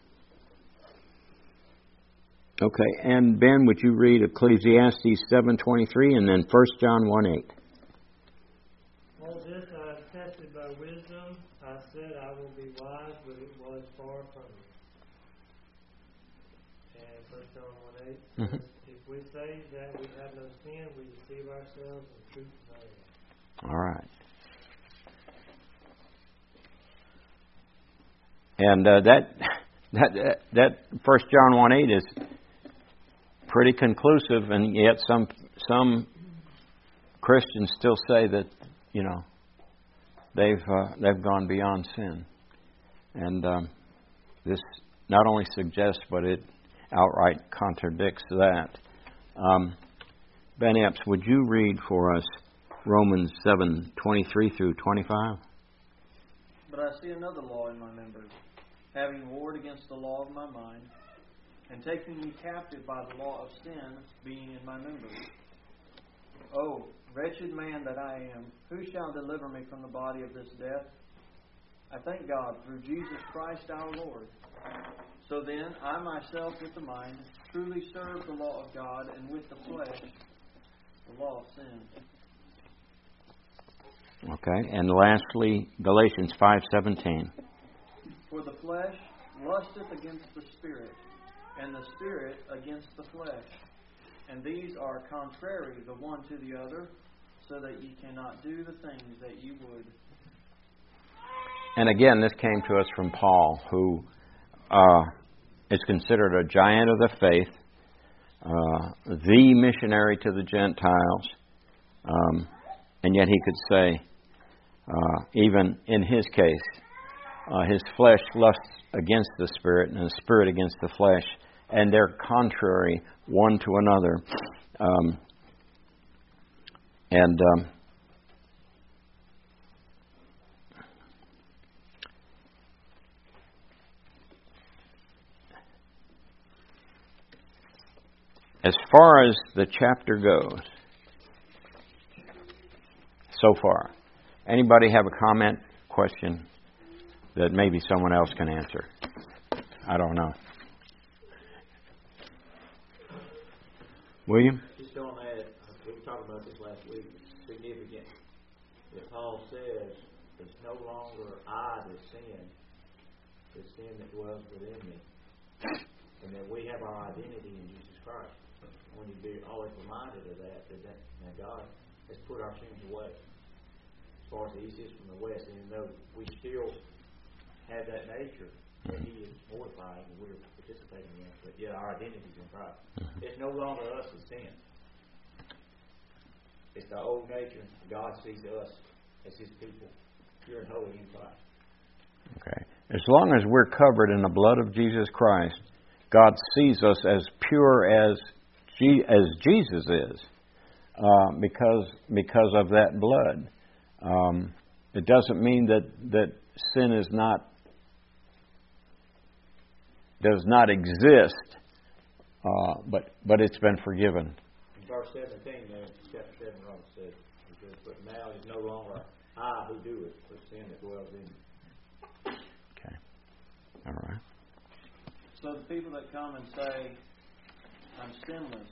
okay, and Ben, would you read Ecclesiastes seven twenty-three and then First John one eight? All this I have tested by wisdom. I said I will be wise, but it was far from me. And First John one eight says, Mm-hmm. if we say that we have no sin, we deceive ourselves and truth is not in us. All right. And uh, that that that First John one eight is pretty conclusive, and yet some some Christians still say that, you know, they've uh, they've gone beyond sin, and um, this not only suggests, but it outright contradicts that. Um, Ben Epps, would you read for us Romans seven twenty-three through twenty-five? But I see another law in my members, having warred against the law of my mind, and taking me captive by the law of sin, being in my members. Oh, wretched man that I am, who shall deliver me from the body of this death? I thank God through Jesus Christ our Lord. So then, I myself with the mind truly serve the law of God, and with the flesh, the law of sin. Okay, and lastly, Galatians five seventeen. For the flesh lusteth against the Spirit, and the Spirit against the flesh. And these are contrary the one to the other, so that ye cannot do the things that ye would. And again, this came to us from Paul, who uh, is considered a giant of the faith, uh, the missionary to the Gentiles, um, and yet he could say, uh, even in his case, uh, his flesh lusts against the Spirit, and the Spirit against the flesh, and they're contrary one to another. Um, and um, as far as the chapter goes, so far, anybody have a comment, question that maybe someone else can answer? I don't know. William? Just on that, we were talking about this last week. It's significant that Paul says, "It's no longer I that sin, it's sin that dwells within me," and that we have our identity in Jesus Christ. We need to be always reminded of that. That, that now God has put our sins away, as far as the east is from the west. And even though we still have that nature that He is mortifying and we're participating in, but yet our identity is in Christ. It's no longer us that sin. It's the old nature. God sees us as His people, pure and holy in Christ. Okay. As long as we're covered in the blood of Jesus Christ, God sees us as pure as Je- as Jesus is, uh, because because of that blood. Um, it doesn't mean that, that sin is not does not exist, uh, but but it's been forgiven. In verse seventeen, there, chapter seven, Romans said, it says, "But now is no longer I who do it, but sin that dwells in me." Okay. All right. So the people that come and say, "I'm sinless,"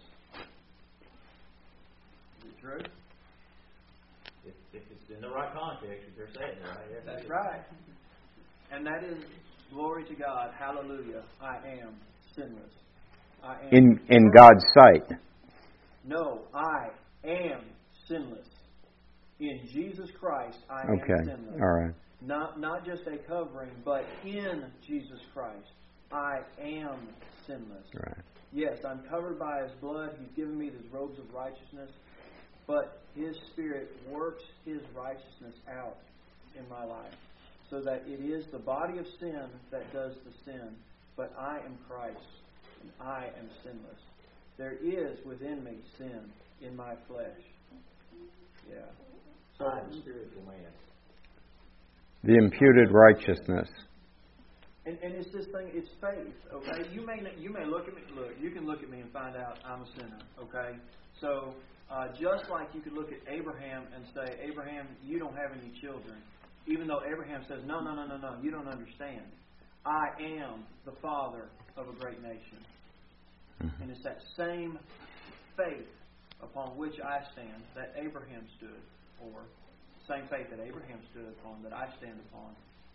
is it true? If, if it's in the right context, if they're saying it right. Yes, That's it is. right. And that is, glory to God, hallelujah, I am sinless. I am In in God's sight. No, I am sinless. In Jesus Christ, I Okay. am sinless. All right. Not not just a covering, but in Jesus Christ, I am sinless. Right. Yes, I'm covered by His blood. He's given me these robes of righteousness. But His Spirit works His righteousness out in my life, so that it is the body of sin that does the sin. But I am Christ, and I am sinless. There is within me sin in my flesh. Yeah. So I am a spiritual man. The imputed righteousness. And, and it's this thing, it's faith, okay? You may you may look at me, look, you can look at me and find out I'm a sinner, okay? So, uh, just like you could look at Abraham and say, Abraham, you don't have any children. Even though Abraham says, no, no, no, no, no, you don't understand. I am the father of a great nation. Mm-hmm. And it's that same faith upon which I stand that Abraham stood, or same faith that Abraham stood upon that I stand upon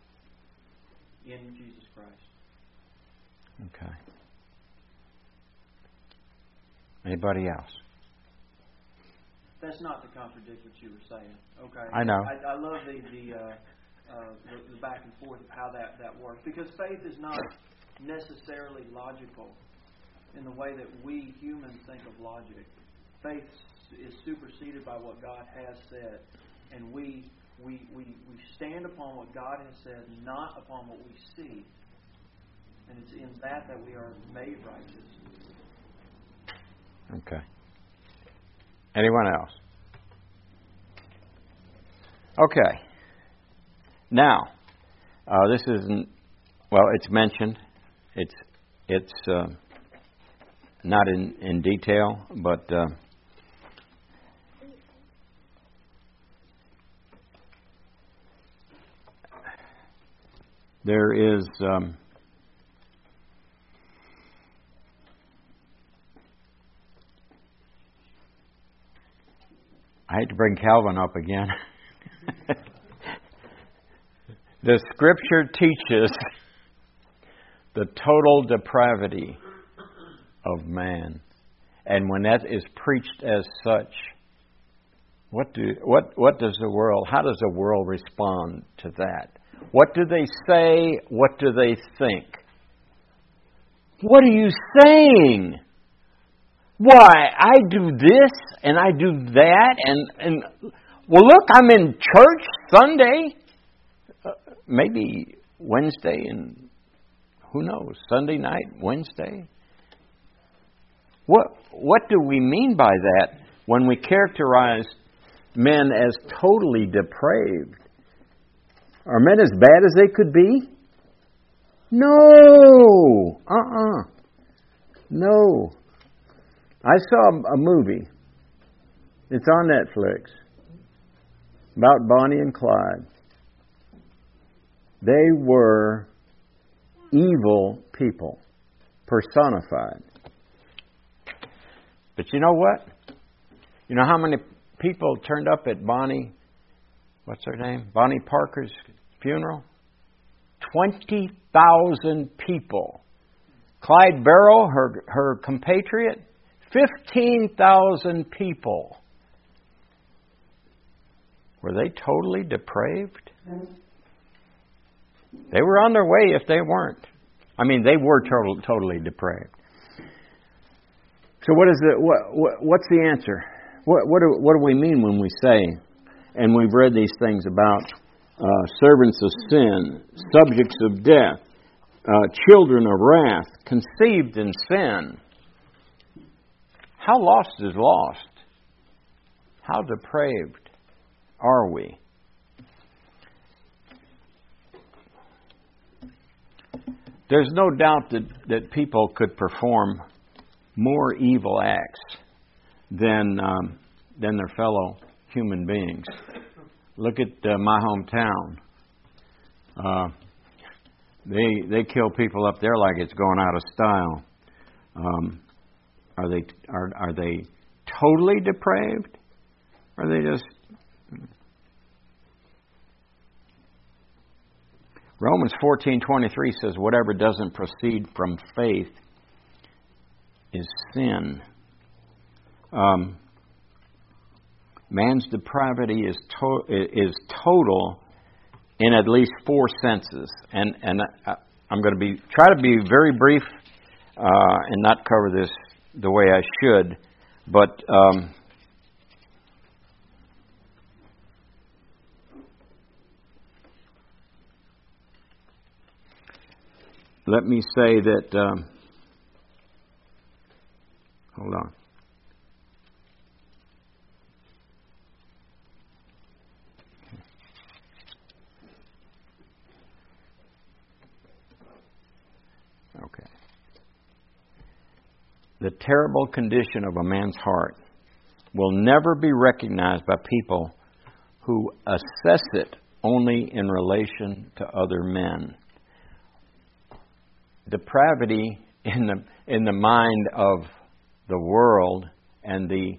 in Jesus Christ. Okay. Anybody else? That's not to contradict what you were saying. Okay. I know. I, I love the the, uh, uh, the the back and forth of how that that works, because faith is not necessarily logical in the way that we humans think of logic. Faith is superseded by what God has said, and we we we we stand upon what God has said, not upon what we see. And it's in that that we are made righteous. Okay. Anyone else? Okay. Now, uh, this isn't, well, it's mentioned. It's it's uh, not in, in detail, but uh, there is um, I hate to bring Calvin up again. The Scripture teaches the total depravity of man. And when that is preached as such, what do what what does the world, how does the world respond to that? What do they say? What do they think? What are you saying? Why, I do this and I do that, and, and well, look, I'm in church Sunday, uh, maybe Wednesday, and who knows, Sunday night, Wednesday. What what do we mean by that when we characterize men as totally depraved? Are men as bad as they could be? No, uh-uh, no. I saw a movie. It's on Netflix about Bonnie and Clyde. They were evil people, personified. But you know what? You know how many people turned up at Bonnie, what's her name? Bonnie Parker's funeral? twenty thousand people. Clyde Barrow, her, her compatriot, fifteen thousand people. Were they totally depraved? They were on their way if they weren't. I mean, they were total, totally depraved. So what is the what, what what's the answer? What what do, what do we mean when we say, and we've read these things about uh, servants of sin, subjects of death, uh, children of wrath, conceived in sin? How lost is lost? How depraved are we? There's no doubt that, that people could perform more evil acts than um, than their fellow human beings. Look at uh, my hometown. Uh, they they kill people up there like it's going out of style. Um, Are they are are they totally depraved? Or are they just... Romans fourteen twenty-three says, whatever doesn't proceed from faith is sin. Um, man's depravity is to, is total in at least four senses, and and I, I'm going to be try to be very brief uh, and not cover this the way I should, but um, let me say that. Um, hold on. Okay. The terrible condition of a man's heart will never be recognized by people who assess it only in relation to other men. Depravity in the in the mind of the world and the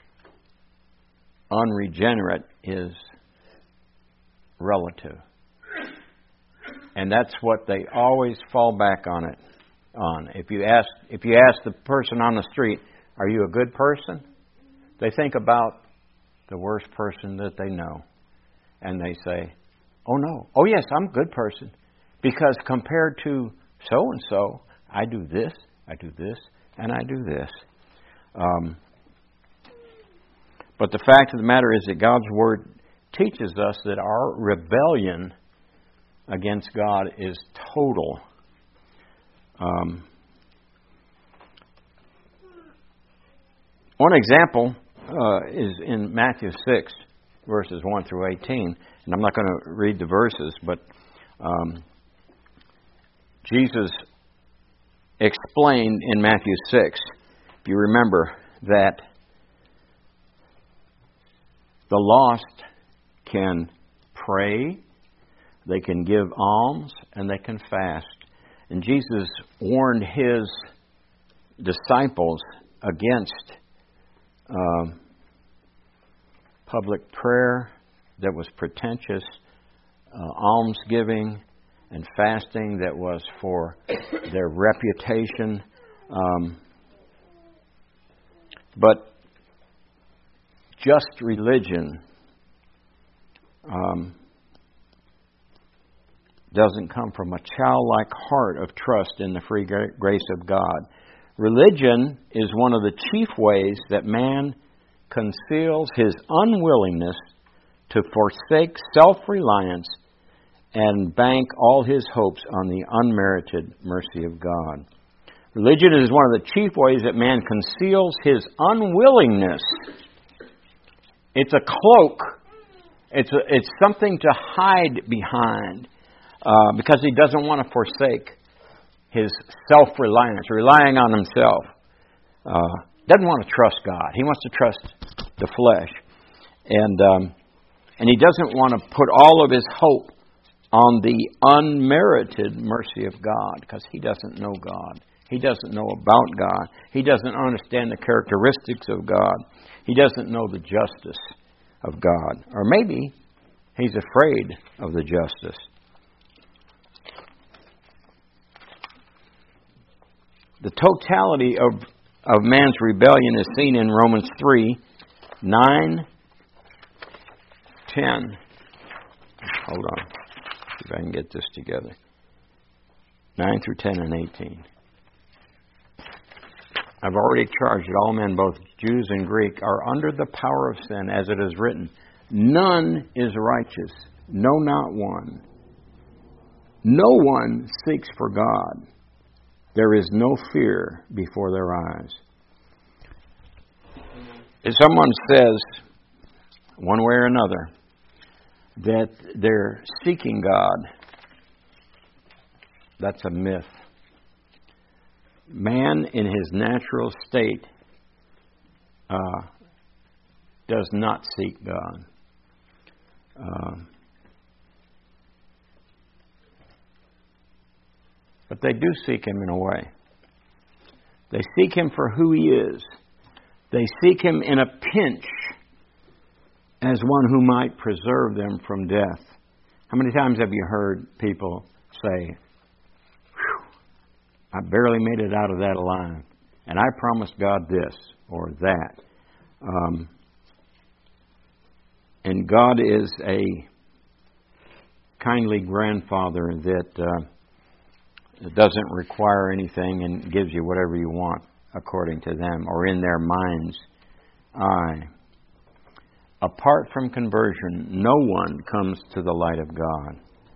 unregenerate is relative. And that's what they always fall back on it on. If you ask if you ask the person on the street, are you a good person? They think about the worst person that they know. And they say, oh no, oh yes, I'm a good person. Because compared to so-and-so, I do this, I do this, and I do this. Um, but the fact of the matter is that God's Word teaches us that our rebellion against God is total. Um, one example uh, is in Matthew six, verses one through eighteen. And I'm not going to read the verses, but um, Jesus explained in Matthew six, if you remember, that the lost can pray, they can give alms, and they can fast. And Jesus warned His disciples against um, public prayer that was pretentious, uh, almsgiving, and fasting that was for their reputation. Um, but just religion um, doesn't come from a childlike heart of trust in the free grace of God. Religion is one of the chief ways that man conceals his unwillingness to forsake self-reliance and bank all his hopes on the unmerited mercy of God. Religion is one of the chief ways that man conceals his unwillingness. It's a cloak. It's a, it's something to hide behind uh, because he doesn't want to forsake his self-reliance, relying on himself. Uh, doesn't want to trust God. He wants to trust the flesh. And, um, and he doesn't want to put all of his hope on the unmerited mercy of God, because he doesn't know God. He doesn't know about God. He doesn't understand the characteristics of God. He doesn't know the justice of God. Or maybe he's afraid of the justice. The totality of, of man's rebellion is seen in Romans three, nine, ten. Hold on. If I can get this together. nine through ten and eighteen. I've already charged that all men, both Jews and Greek, are under the power of sin, as it is written, none is righteous, no, not one. No one seeks for God. There is no fear before their eyes. If someone says, one way or another, that they're seeking God, that's a myth. Man in his natural state uh, does not seek God. Uh, but they do seek Him in a way. They seek Him for who He is. They seek Him in a pinch as one who might preserve them from death. How many times have you heard people say, I barely made it out of that alive, and I promised God this or that. Um, and God is a kindly grandfather that uh, It doesn't require anything and gives you whatever you want according to them or in their mind's eye. Apart from conversion, no one comes to the light of God.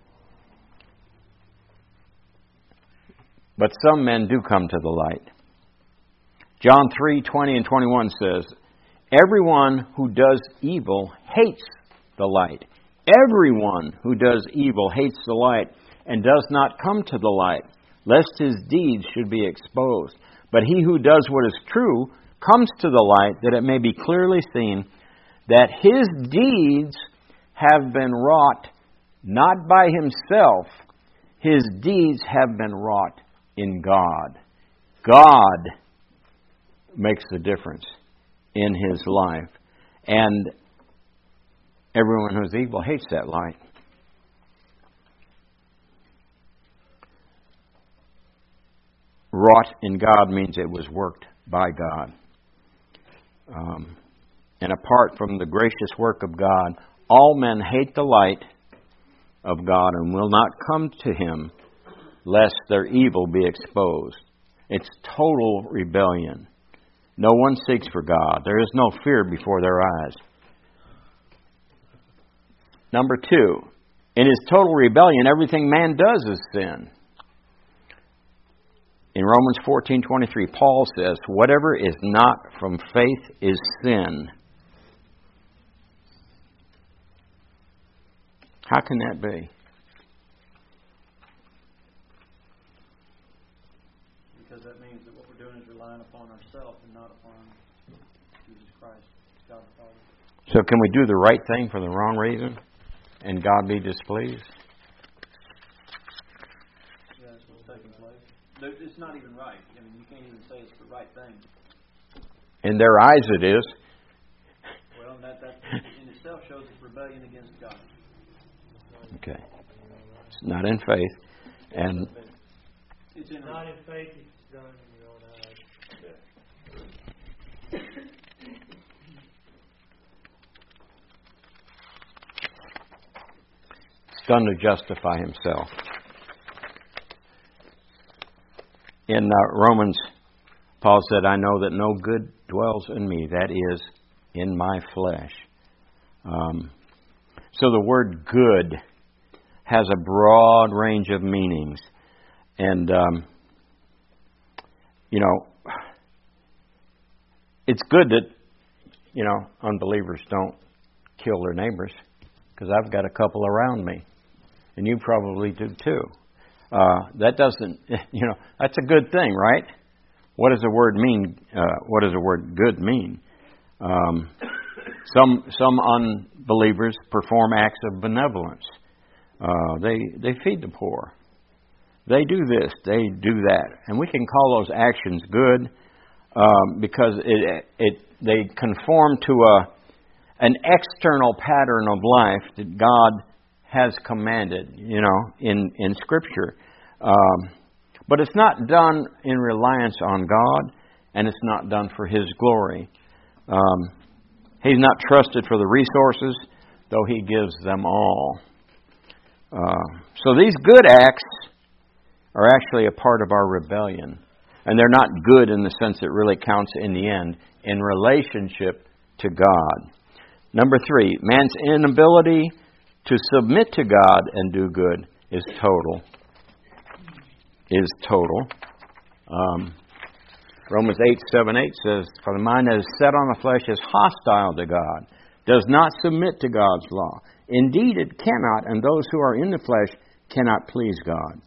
But some men do come to the light. John three twenty and twenty-one says, everyone who does evil hates the light. Everyone who does evil hates the light and does not come to the light, lest his deeds should be exposed. But he who does what is true comes to the light, that it may be clearly seen that his deeds have been wrought not by himself. His deeds have been wrought in God. God makes the difference in his life. And everyone who's evil hates that light. Wrought in God means it was worked by God. Um, and apart from the gracious work of God, all men hate the light of God and will not come to him, lest their evil be exposed. It's total rebellion. No one seeks for God. There is no fear before their eyes. Number two, in his total rebellion, everything man does is sin. In Romans fourteen twenty-three, Paul says, whatever is not from faith is sin. How can that be? Because that means that what we're doing is relying upon ourselves and not upon Jesus Christ, God the Father. So can we do the right thing for the wrong reason and God be displeased? Yeah, that's what's taking place. It's not even right. I mean, you can't even say it's the right thing. In their eyes it is. Well, that, that in itself shows it's rebellion against God. Okay. It's not in faith. And it's in not in faith, it's done in your own eyes. It's done to justify himself. In uh, Romans, Paul said, I know that no good dwells in me, that is, in my flesh. Um, so the word good has a broad range of meanings. And, um, you know, it's good that, you know, unbelievers don't kill their neighbors, because I've got a couple around me. And you probably do too. Uh, that doesn't, you know, that's a good thing, right? What does the word mean? Uh, what does the word good mean? Um, some some unbelievers perform acts of benevolence. Uh, they they feed the poor. They do this. They do that, and we can call those actions good um, because it it they conform to a an external pattern of life that God has commanded, you know, in, in Scripture. Um, but it's not done in reliance on God, and it's not done for His glory. Um, he's not trusted for the resources, though He gives them all. Uh, so these good acts are actually a part of our rebellion. And they're not good in the sense that really counts in the end, in relationship to God. Number three, man's inability to submit to God and do good is total. Is total. Um, Romans eight, seven, eight says, for the mind that is set on the flesh is hostile to God, does not submit to God's law. Indeed, it cannot, and those who are in the flesh cannot please God.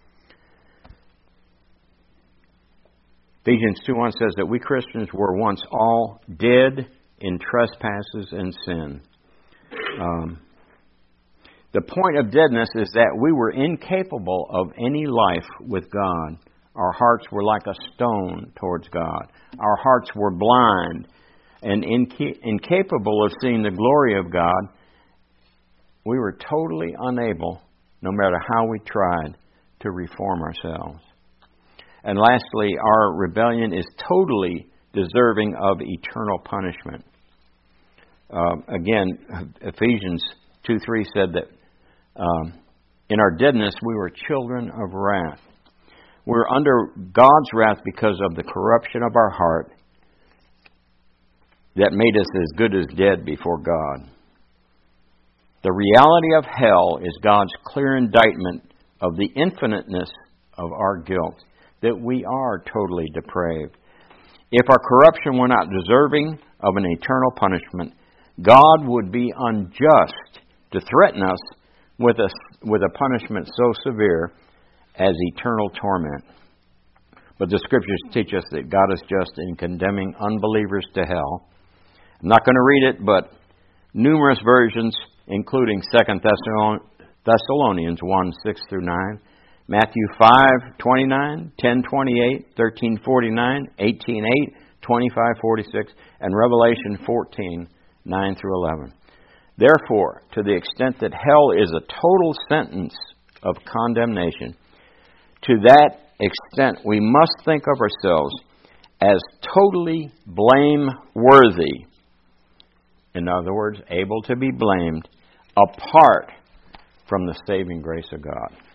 Ephesians two one says that we Christians were once all dead in trespasses and sin. Um, the point of deadness is that we were incapable of any life with God. Our hearts were like a stone towards God. Our hearts were blind and inca- incapable of seeing the glory of God. We were totally unable, no matter how we tried, to reform ourselves. And lastly, our rebellion is totally deserving of eternal punishment. Uh, again, Ephesians two three said that um, in our deadness we were children of wrath. we're under God's wrath because of the corruption of our heart that made us as good as dead before God. The reality of hell is God's clear indictment of the infiniteness of our guilt, that we are totally depraved. If our corruption were not deserving of an eternal punishment, God would be unjust to threaten us with a, with a punishment so severe as eternal torment. But the Scriptures teach us that God is just in condemning unbelievers to hell. I'm not going to read it, but numerous versions, including Second Thessalonians one, six through nine, Matthew five, twenty-nine, ten, twenty-eight, thirteen, forty-nine, eighteen, eight, twenty-five, forty-six, and Revelation fourteen, nine through eleven. Therefore, to the extent that hell is a total sentence of condemnation, to that extent we must think of ourselves as totally blameworthy. In other words, able to be blamed apart from the saving grace of God.